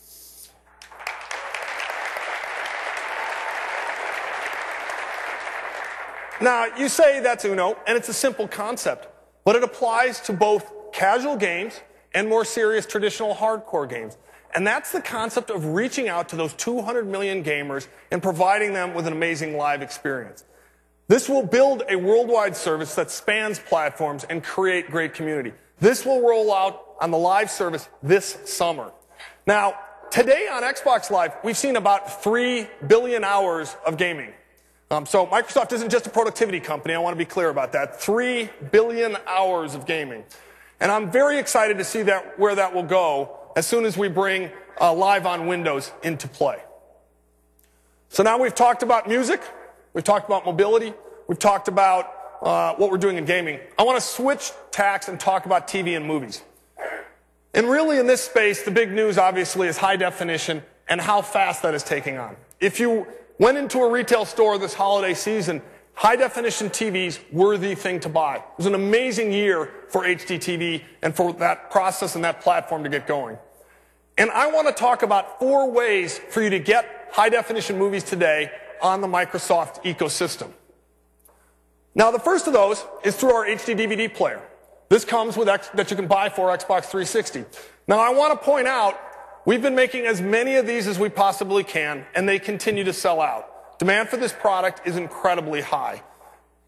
Now, you say that's Uno, and it's a simple concept, but it applies to both casual games and more serious traditional hardcore games. And that's the concept of reaching out to those two hundred million gamers and providing them with an amazing live experience. This will build a worldwide service that spans platforms and create great community. This will roll out on the live service this summer. Now, today on Xbox Live, we've seen about three billion hours of gaming. Um, so Microsoft isn't just a productivity company. I want to be clear about that. Three billion hours of gaming. And I'm very excited to see that where that will go as soon as we bring uh, Live on Windows into play. So now we've talked about music. We've talked about mobility. We've talked about uh, what we're doing in gaming. I want to switch tacks and talk about T V and movies. And really in this space, the big news obviously is high definition and how fast that is taking on. If you went into a retail store this holiday season, high-definition T Vs were the thing to buy. It was an amazing year for H D T V and for that process and that platform to get going. And I want to talk about four ways for you to get high-definition movies today on the Microsoft ecosystem. Now, the first of those is through our H D D V D player. This comes with X, that you can buy for Xbox three sixty. Now, I want to point out, we've been making as many of these as we possibly can, and they continue to sell out. Demand for this product is incredibly high.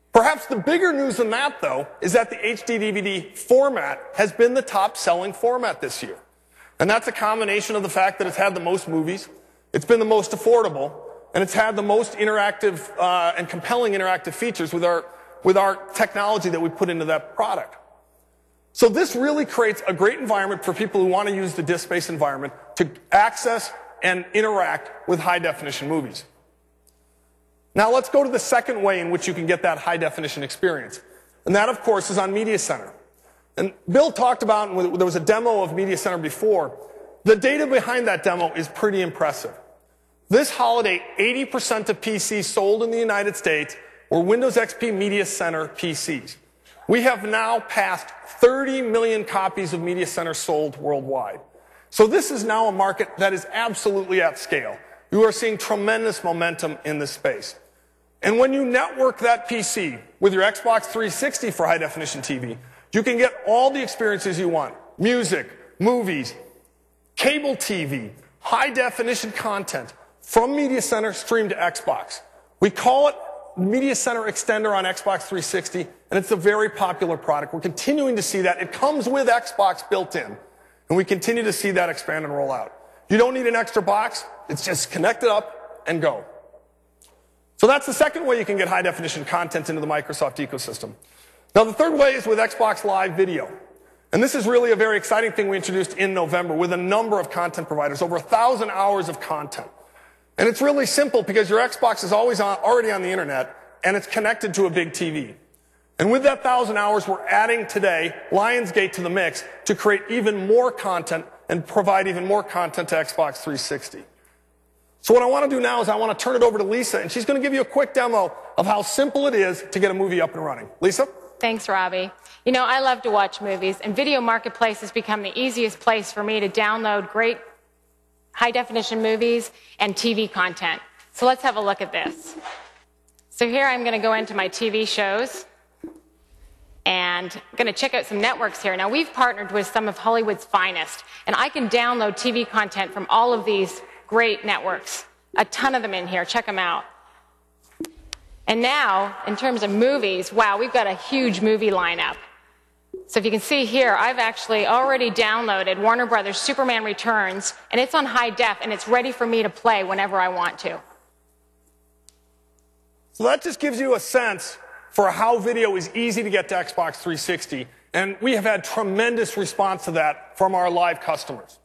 Perhaps the bigger news than that, though, is that the H D D V D format has been the top-selling format this year. And that's a combination of the fact that it's had the most movies, it's been the most affordable, and it's had the most interactive uh, and compelling interactive features with our, with our technology that we put into that product. So this really creates a great environment for people who want to use the disk-based environment to access and interact with high-definition movies. Now let's go to the second way in which you can get that high-definition experience. And that, of course, is on Media Center. And Bill talked about, and there was a demo of Media Center before, the data behind that demo is pretty impressive. This holiday, eighty percent of P Cs sold in the United States were Windows X P Media Center P Cs. We have now passed thirty million copies of Media Center sold worldwide. So this is now a market that is absolutely at scale. You are seeing tremendous momentum in this space. And when you network that P C with your Xbox three sixty for high-definition T V, you can get all the experiences you want. Music, movies, cable T V, high-definition content from Media Center streamed to Xbox. We call it Media Center Extender on Xbox three sixty, and it's a very popular product. We're continuing to see that. It comes with Xbox built in, and we continue to see that expand and roll out. You don't need an extra box. It's just connect it up and go. So that's the second way you can get high-definition content into the Microsoft ecosystem. Now, the third way is with Xbox Live Video. And this is really a very exciting thing we introduced in November with a number of content providers, over a thousand hours of content. And it's really simple because your Xbox is always on, already on the internet, and it's connected to a big T V. And with that thousand hours, we're adding today Lionsgate to the mix to create even more content and provide even more content to Xbox three sixty. So what I want to do now is I want to turn it over to Lisa, and she's going to give you a quick demo of how simple it is to get a movie up and running. Lisa? Thanks, Robbie. You know, I love to watch movies, and Video Marketplace has become the easiest place for me to download great high-definition movies and T V content. So let's have a look at this. So here I'm going to go into my T V shows, and I'm going to check out some networks here. Now, we've partnered with some of Hollywood's finest, and I can download T V content from all of these great networks. A ton of them in here. Check them out. And now, in terms of movies, wow, we've got a huge movie lineup. So if you can see here, I've actually already downloaded Warner Brothers' Superman Returns, and it's on high def, and it's ready for me to play whenever I want to. So that just gives you a sense for how video is easy to get to Xbox three sixty, and we have had tremendous response to that from our live customers.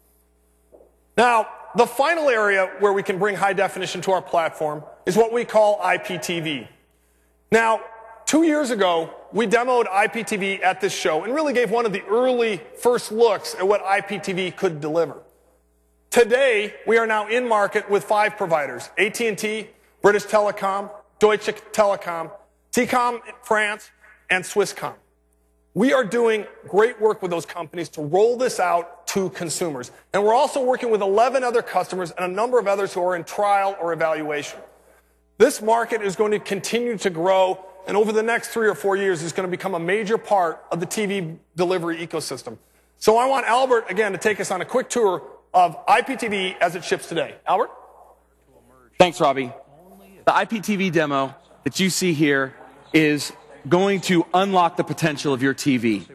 Now, the final area where we can bring high definition to our platform is what we call I P T V. Now, two years ago, we demoed I P T V at this show and really gave one of the early first looks at what I P T V could deliver. Today, we are now in market with five providers: A T and T, British Telecom, Deutsche Telekom, T COM France, and Swisscom. We are doing great work with those companies to roll this out to consumers. And we're also working with eleven other customers and a number of others who are in trial or evaluation. This market is going to continue to grow, and over the next three or four years is going to become a major part of the T V delivery ecosystem. So I want Albert, again, to take us on a quick tour of I P T V as it ships today. Albert? Thanks, Robbie. The I P T V demo that you see here is going to unlock the potential of your T V.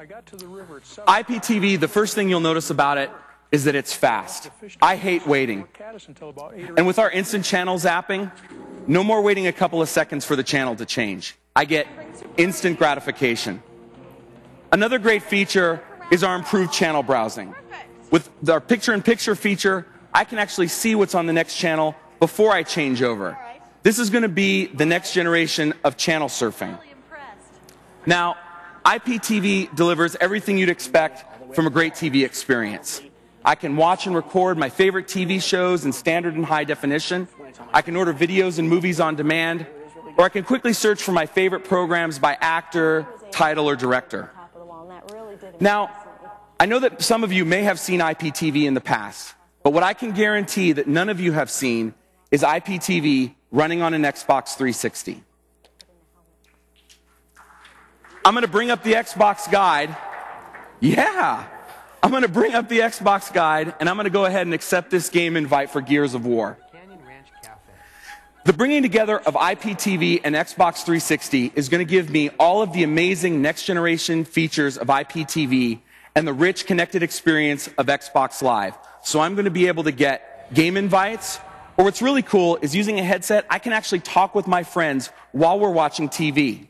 I P T V, the first thing you'll notice about it is that it's fast. I hate waiting. And with our instant channel zapping, no more waiting a couple of seconds for the channel to change. I get instant gratification. Another great feature is our improved channel browsing. With our picture-in-picture feature, I can actually see what's on the next channel before I change over. This is going to be the next generation of channel surfing. Now, I P T V delivers everything you'd expect from a great T V experience. I can watch and record my favorite T V shows in standard and high definition. I can order videos and movies on demand, or I can quickly search for my favorite programs by actor, title, or director. Now, I know that some of you may have seen I P T V in the past, but what I can guarantee that none of you have seen is I P T V running on an Xbox three sixty. I'm going to bring up the Xbox guide. Yeah. I'm going to bring up the Xbox guide, and I'm going to go ahead and accept this game invite for Gears of War. The bringing together of I P T V and Xbox three sixty is going to give me all of the amazing next-generation features of I P T V and the rich connected experience of Xbox Live. So I'm going to be able to get game invites, or what's really cool is using a headset, I can actually talk with my friends while we're watching T V.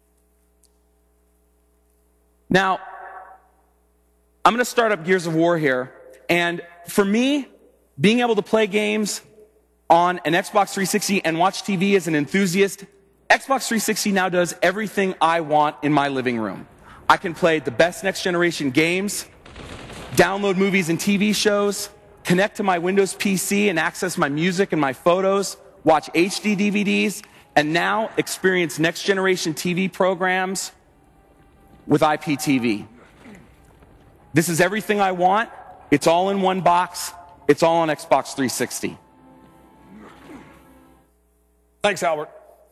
Now, I'm going to start up Gears of War here, and for me, being able to play games on an Xbox three sixty and watch T V as an enthusiast, Xbox three sixty now does everything I want in my living room. I can play the best next-generation games, download movies and T V shows, connect to my Windows P C and access my music and my photos, watch H D D V Ds, and now experience next-generation T V programs with I P T V. This is everything I want. It's all in one box. It's all on Xbox three sixty. Thanks, Albert.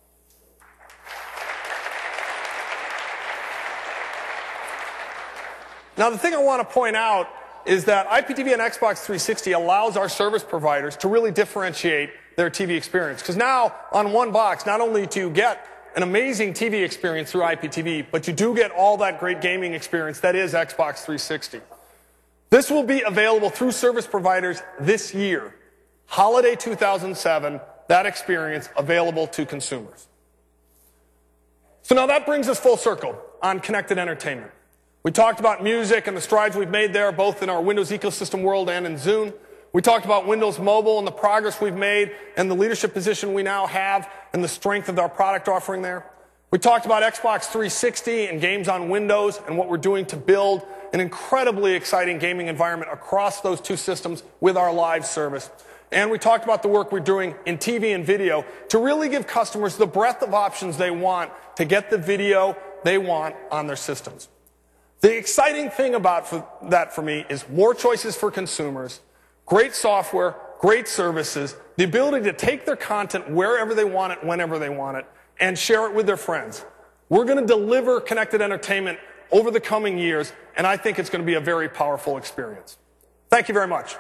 Now, the thing I want to point out is that I P T V and Xbox three sixty allows our service providers to really differentiate their T V experience. Because now, on one box, not only do you get an amazing T V experience through I P T V, but you do get all that great gaming experience that is Xbox three sixty. This will be available through service providers this year. Holiday two thousand seven, that experience available to consumers. So now that brings us full circle on connected entertainment. We talked about music and the strides we've made there, both in our Windows ecosystem world and in Zune. We talked about Windows Mobile and the progress we've made and the leadership position we now have and the strength of our product offering there. We talked about Xbox three sixty and games on Windows and what we're doing to build an incredibly exciting gaming environment across those two systems with our live service. And we talked about the work we're doing in T V and video to really give customers the breadth of options they want to get the video they want on their systems. The exciting thing about for that for me is more choices for consumers, great software, great services, the ability to take their content wherever they want it, whenever they want it, and share it with their friends. We're going to deliver connected entertainment over the coming years, and I think it's going to be a very powerful experience. Thank you very much.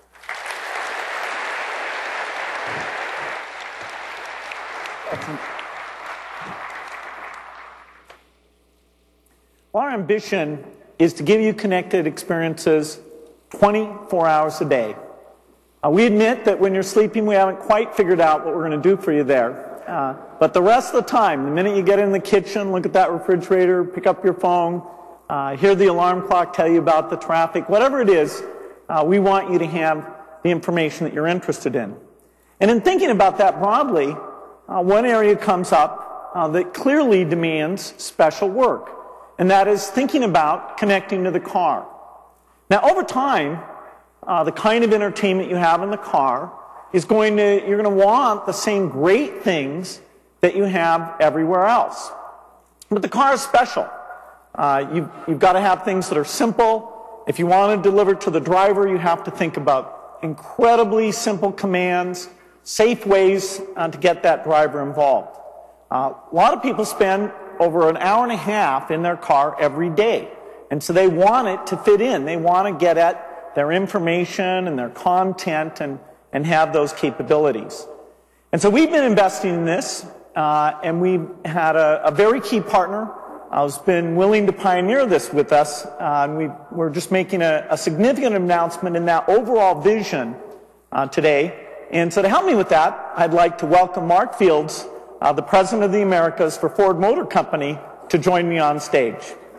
Our ambition is to give you connected experiences twenty-four hours a day. Uh, we admit that when you're sleeping, we haven't quite figured out what we're going to do for you there. Uh, but the rest of the time, the minute you get in the kitchen, look at that refrigerator, pick up your phone, uh, hear the alarm clock tell you about the traffic, whatever it is, uh, we want you to have the information that you're interested in. And in thinking about that broadly, uh, one area comes up uh, that clearly demands special work. And that is thinking about connecting to the car. Now, over time, uh, the kind of entertainment you have in the car is going to, you're going to want the same great things that you have everywhere else. But the car is special. Uh, you've, you've got to have things that are simple. If you want to deliver to the driver, you have to think about incredibly simple commands, safe ways uh, to get that driver involved. Uh, a lot of people spend over an hour and a half in their car every day. And so they want it to fit in. They want to get at their information and their content and, and have those capabilities. And so we've been investing in this, uh, and we've had a, a very key partner who's been willing to pioneer this with us. Uh, and we, we're just making a, a significant announcement in that overall vision uh, today. And so to help me with that, I'd like to welcome Mark Fields, Uh, the President of the Americas for Ford Motor Company, to join me on stage.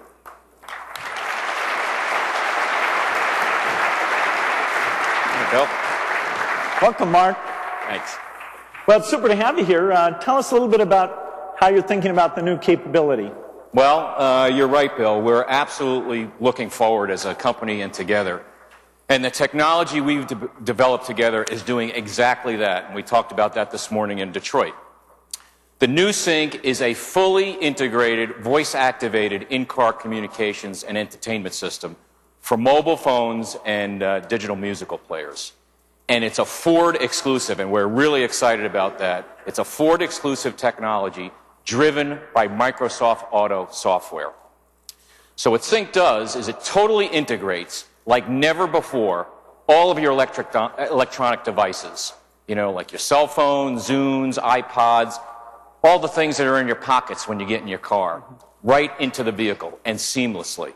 Hey, Bill. Welcome, Mark. Thanks. Well, it's super to have you here. Uh, tell us a little bit about how you're thinking about the new capability. Well, uh, you're right, Bill. We're absolutely looking forward as a company and together. And the technology we've de- developed together is doing exactly that. And we talked about that this morning in Detroit. The new Sync is a fully integrated, voice-activated in-car communications and entertainment system for mobile phones and uh, digital musical players. And it's a Ford exclusive, and we're really excited about that. It's a Ford exclusive technology driven by Microsoft Auto software. So what Sync does is it totally integrates, like never before, all of your electric, electronic devices. You know, like your cell phones, Zunes, iPods, all the things that are in your pockets when you get in your car, right into the vehicle and seamlessly.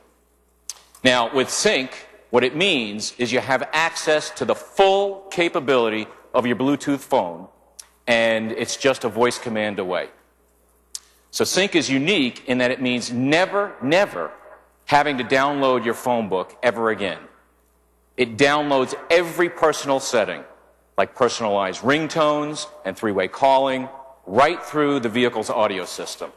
Now, with Sync, what it means is you have access to the full capability of your Bluetooth phone, and it's just a voice command away. So Sync is unique in that it means never, never having to download your phone book ever again. It downloads every personal setting, like personalized ringtones and three-way calling, right through the vehicle's audio system.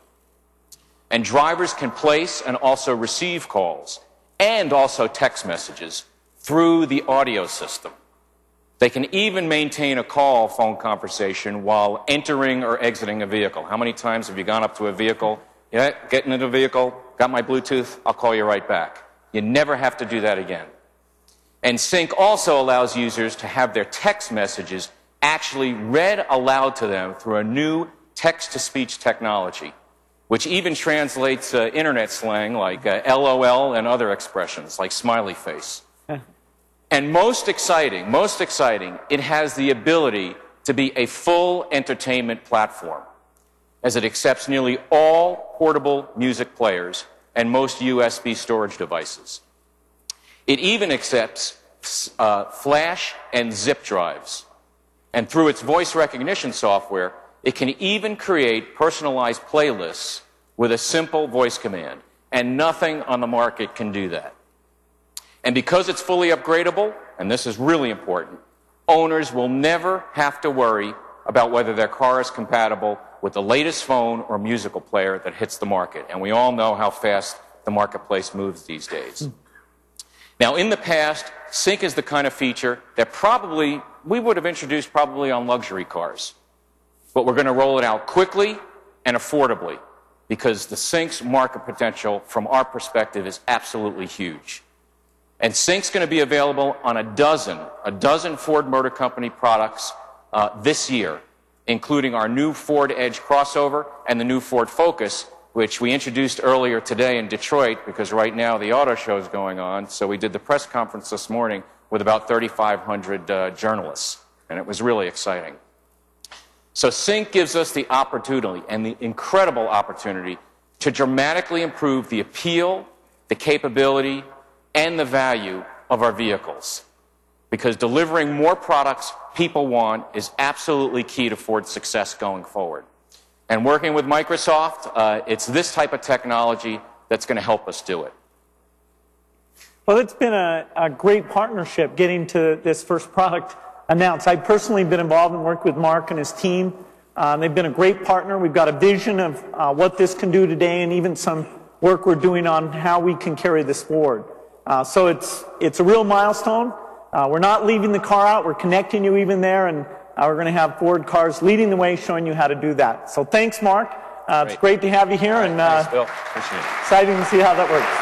And drivers can place and also receive calls and also text messages through the audio system. They can even maintain a call phone conversation while entering or exiting a vehicle. How many times have you gone up to a vehicle, yeah, get into the vehicle, got my Bluetooth, I'll call you right back. You never have to do that again. And Sync also allows users to have their text messages actually read aloud to them through a new text-to-speech technology, which even translates uh, internet slang like uh, L O L and other expressions like smiley face. And most exciting, most exciting, it has the ability to be a full entertainment platform, as it accepts nearly all portable music players and most U S B storage devices. It even accepts uh, flash and zip drives. And through its voice recognition software, it can even create personalized playlists with a simple voice command. And nothing on the market can do that. And because it's fully upgradable, and this is really important, owners will never have to worry about whether their car is compatible with the latest phone or musical player that hits the market. And we all know how fast the marketplace moves these days. Now, in the past, Sync is the kind of feature that probably we would have introduced probably on luxury cars. But we're going to roll it out quickly and affordably because the Sync's market potential from our perspective is absolutely huge. And Sync's going to be available on a dozen, a dozen Ford Motor Company products uh, this year, including our new Ford Edge crossover and the new Ford Focus, which we introduced earlier today in Detroit because right now the auto show is going on. So we did the press conference this morning with about thirty-five hundred uh, journalists, and it was really exciting. So Sync gives us the opportunity and the incredible opportunity to dramatically improve the appeal, the capability, and the value of our vehicles. Because delivering more products people want is absolutely key to Ford's success going forward. And working with Microsoft, uh, it's this type of technology that's going to help us do it. Well, it's been a, a great partnership getting to this first product announced. I've personally been involved and worked with Mark and his team. Uh, they've been a great partner. We've got a vision of uh, what this can do today and even some work we're doing on how we can carry this forward. Uh, so it's, it's a real milestone. Uh, we're not leaving the car out. We're connecting you even there, and uh, we're going to have Ford cars leading the way, showing you how to do that. So thanks, Mark. Uh, it's great to have you here, right, and uh, thanks, Bill. Appreciate it. Exciting to see how that works.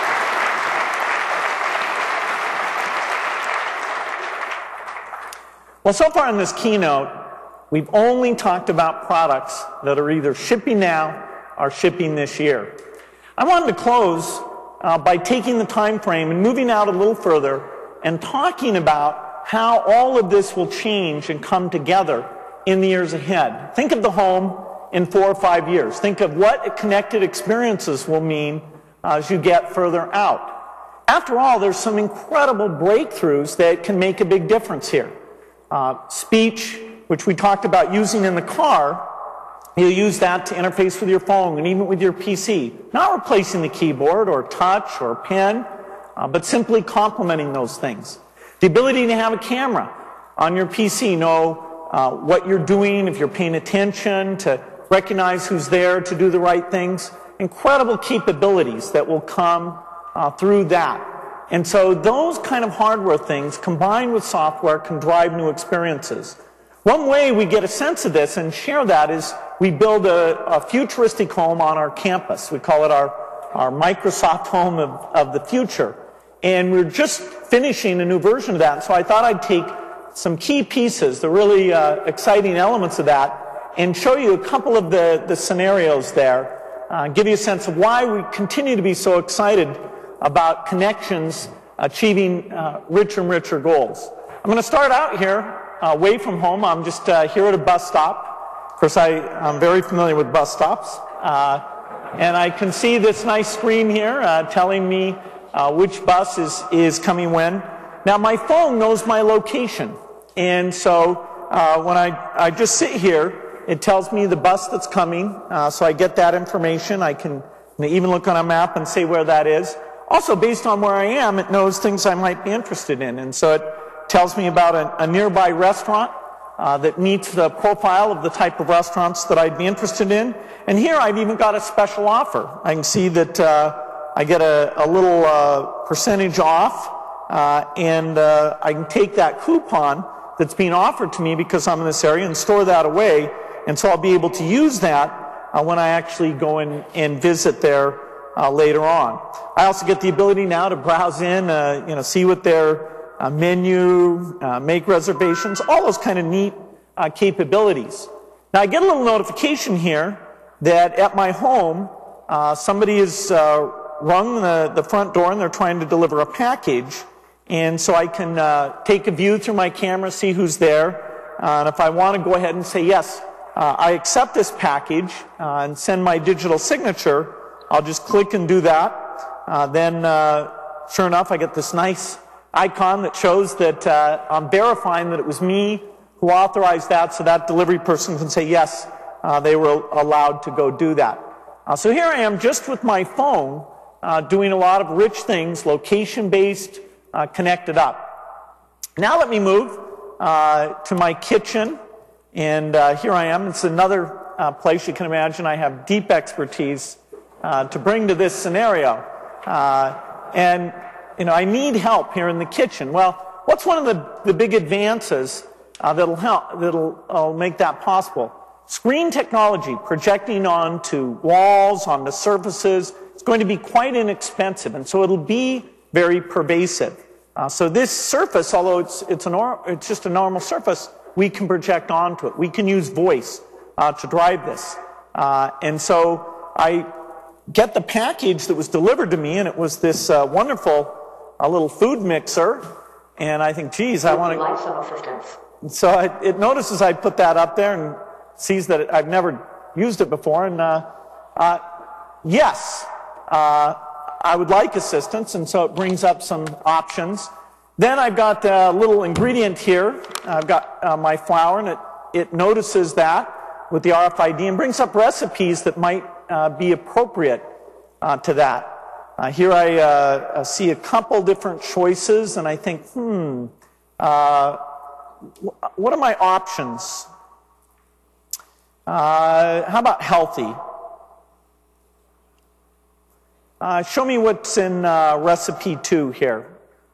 Well, so far in this keynote, we've only talked about products that are either shipping now or shipping this year. I wanted to close Uh, by taking the time frame and moving out a little further and talking about how all of this will change and come together in the years ahead. Think of the home in four or five years. Think of what connected experiences will mean uh, as you get further out. After all, there's some incredible breakthroughs that can make a big difference here. Uh, speech, which we talked about using in the car, you'll use that to interface with your phone and even with your P C. Not replacing the keyboard or touch or pen, uh, but simply complementing those things. The ability to have a camera on your P C, know uh, what you're doing, if you're paying attention, to recognize who's there, to do the right things. Incredible capabilities that will come uh, through that. And so those kind of hardware things combined with software can drive new experiences. One way we get a sense of this and share that is we build a, a futuristic home on our campus. We call it our, our Microsoft home of, of the future. And we're just finishing a new version of that. So I thought I'd take some key pieces, the really uh, exciting elements of that, and show you a couple of the, the scenarios there, uh, give you a sense of why we continue to be so excited about connections achieving uh, richer and richer goals. I'm going to start out here away from home. I'm just uh, here at a bus stop. Of course, I, I'm very familiar with bus stops. Uh, and I can see this nice screen here uh, telling me uh, which bus is, is coming when. Now, my phone knows my location. And so uh, when I, I just sit here, it tells me the bus that's coming. Uh, so I get that information. I can even look on a map and say where that is. Also, based on where I am, it knows things I might be interested in. And so it tells me about a, a nearby restaurant uh, that meets the profile of the type of restaurants that I'd be interested in. And here I've even got a special offer. I can see that uh, I get a, a little uh, percentage off, uh, and uh, I can take that coupon that's being offered to me because I'm in this area and store that away. And so I'll be able to use that uh, when I actually go in and visit there uh, later on. I also get the ability now to browse in, uh, you know, see what their uh, menu, uh, make reservations, all those kind of neat uh, capabilities. Now I get a little notification here that at my home, uh, somebody has uh, rung the, the front door and they're trying to deliver a package. And so I can uh, take a view through my camera, see who's there. Uh, and if I want to go ahead and say, yes, uh, I accept this package uh, and send my digital signature, I'll just click and do that. Uh, then, uh, sure enough, I get this nice icon that shows that uh, I'm verifying that it was me who authorized that, so that delivery person can say, yes, uh, they were allowed to go do that. Uh, so here I am just with my phone uh, doing a lot of rich things, location-based, uh, connected up. Now let me move uh, to my kitchen, and uh, here I am. It's another uh, place you can imagine I have deep expertise uh, to bring to this scenario. Uh, and, you know, I need help here in the kitchen. Well, what's one of the, the big advances uh, that'll help, that'll uh, make that possible? Screen technology, projecting onto walls, onto surfaces, it's going to be quite inexpensive, and so it'll be very pervasive. Uh, so this surface, although it's, it's, an or, it's just a normal surface, we can project onto it. We can use voice uh, to drive this. Uh, and so I get the package that was delivered to me, and it was this uh, wonderful uh, little food mixer. And I think, geez, I want to. So it, it notices I put that up there and sees that it, I've never used it before. And uh, uh, yes, uh, I would like assistance, and so it brings up some options. Then I've got a little ingredient here. I've got uh, my flour, and it, it notices that with the R F I D and brings up recipes that might uh, be appropriate uh, to that. Uh, here I uh, see a couple different choices, and I think, hmm, uh, what are my options? Uh, how about healthy? Uh, show me what's in uh, recipe two here.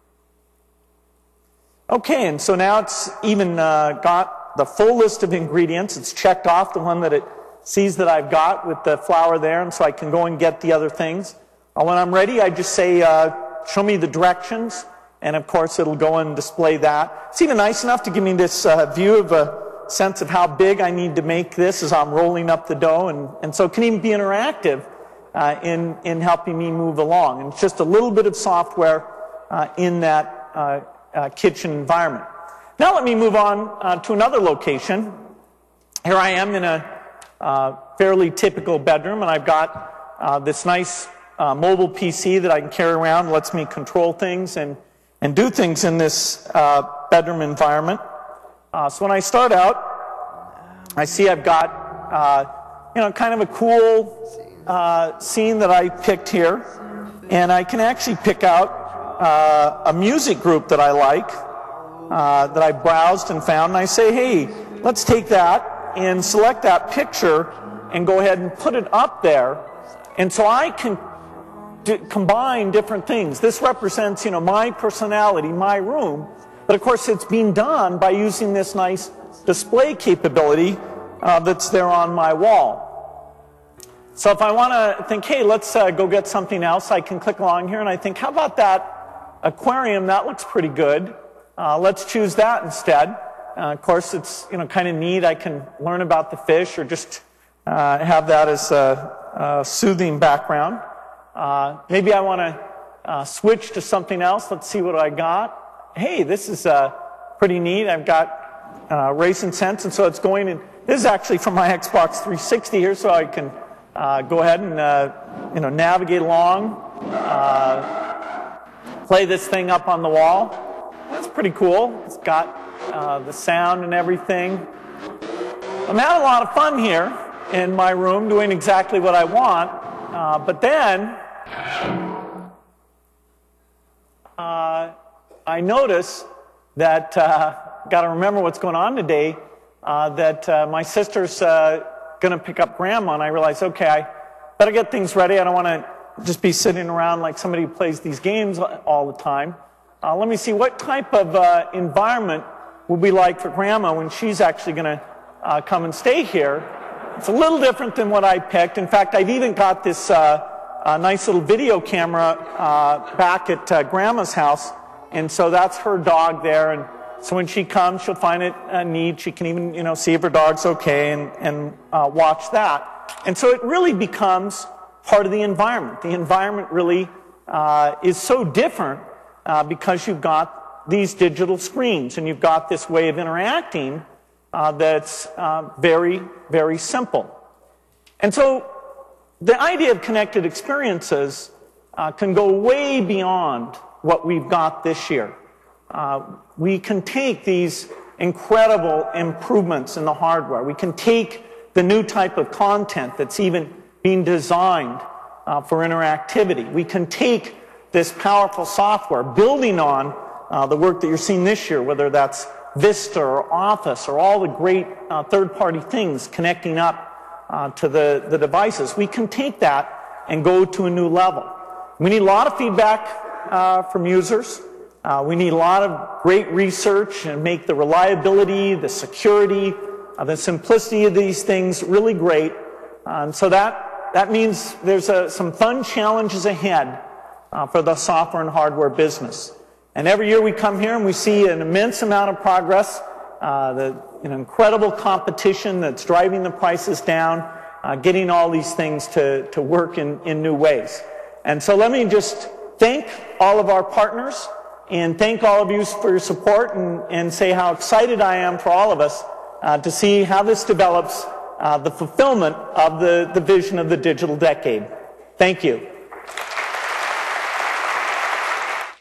Okay, and so now it's even uh, got the full list of ingredients. It's checked off the one that it sees that I've got with the flour there, and so I can go and get the other things. Uh, when I'm ready, I just say, uh, show me the directions, and of course it'll go and display that. It's even nice enough to give me this uh, view of a sense of how big I need to make this as I'm rolling up the dough, and, and so it can even be interactive uh, in, in helping me move along. And it's just a little bit of software uh, in that uh, uh, kitchen environment. Now let me move on uh, to another location. Here I am in a uh, fairly typical bedroom, and I've got uh, this nice uh, mobile P C that I can carry around, lets me control things and, and do things in this uh, bedroom environment. Uh, so when I start out, I see I've got, uh, you know, kind of a cool uh, scene that I picked here. And I can actually pick out uh, a music group that I like, uh, that I browsed and found. And I say, hey, let's take that and select that picture and go ahead and put it up there. And so I can d- combine different things. This represents, you know, my personality, my room. But of course, it's being done by using this nice display capability uh, that's there on my wall. So if I want to think, hey, let's uh, go get something else, I can click along here and I think, how about that aquarium? That looks pretty good. Uh, let's choose that instead. Uh, of course, it's, you know, kind of neat. I can learn about the fish or just uh, have that as a, a soothing background. Uh, maybe I want to uh, switch to something else. Let's see what I got. Hey, this is uh, pretty neat. I've got uh, Race and Sense, and so it's going in. This is actually from my Xbox three sixty here, so I can uh, go ahead and uh, you know navigate along, uh, play this thing up on the wall. That's pretty cool. It's got uh, the sound and everything. I'm having a lot of fun here in my room doing exactly what I want, uh, but then uh, I notice that, uh, got to remember what's going on today, uh, that uh, my sister's uh, going to pick up Grandma, and I realize, okay, I better get things ready. I don't want to just be sitting around like somebody who plays these games all the time. Uh, let me see what type of uh, environment will be like for Grandma when she's actually going to uh, come and stay here. It's a little different than what I picked. In fact, I've even got this uh, uh, nice little video camera uh, back at uh, Grandma's house, and so that's her dog there. And so when she comes, she'll find it uh, neat. She can even, you know, see if her dog's okay and, and uh, watch that. And so it really becomes part of the environment. The environment really uh, is so different uh, because you've got these digital screens and you've got this way of interacting Uh, that's uh, very, very simple. And so the idea of connected experiences uh, can go way beyond what we've got this year. Uh, we can take these incredible improvements in the hardware. We can take the new type of content that's even being designed uh, for interactivity. We can take this powerful software, building on uh, the work that you're seeing this year, whether that's Vista or Office or all the great uh, third-party things connecting up uh, to the, the devices. We can take that and go to a new level. We need a lot of feedback uh, from users. Uh, we need a lot of great research and make the reliability, the security, uh, the simplicity of these things really great. Uh, and so that, that means there's a, some fun challenges ahead uh, for the software and hardware business. And every year we come here and we see an immense amount of progress, uh, the you know, incredible competition that's driving the prices down, uh, getting all these things to, to work in, in new ways. And so let me just thank all of our partners and thank all of you for your support and, and say how excited I am for all of us uh, to see how this develops uh, the fulfillment of the, the vision of the digital decade. Thank you.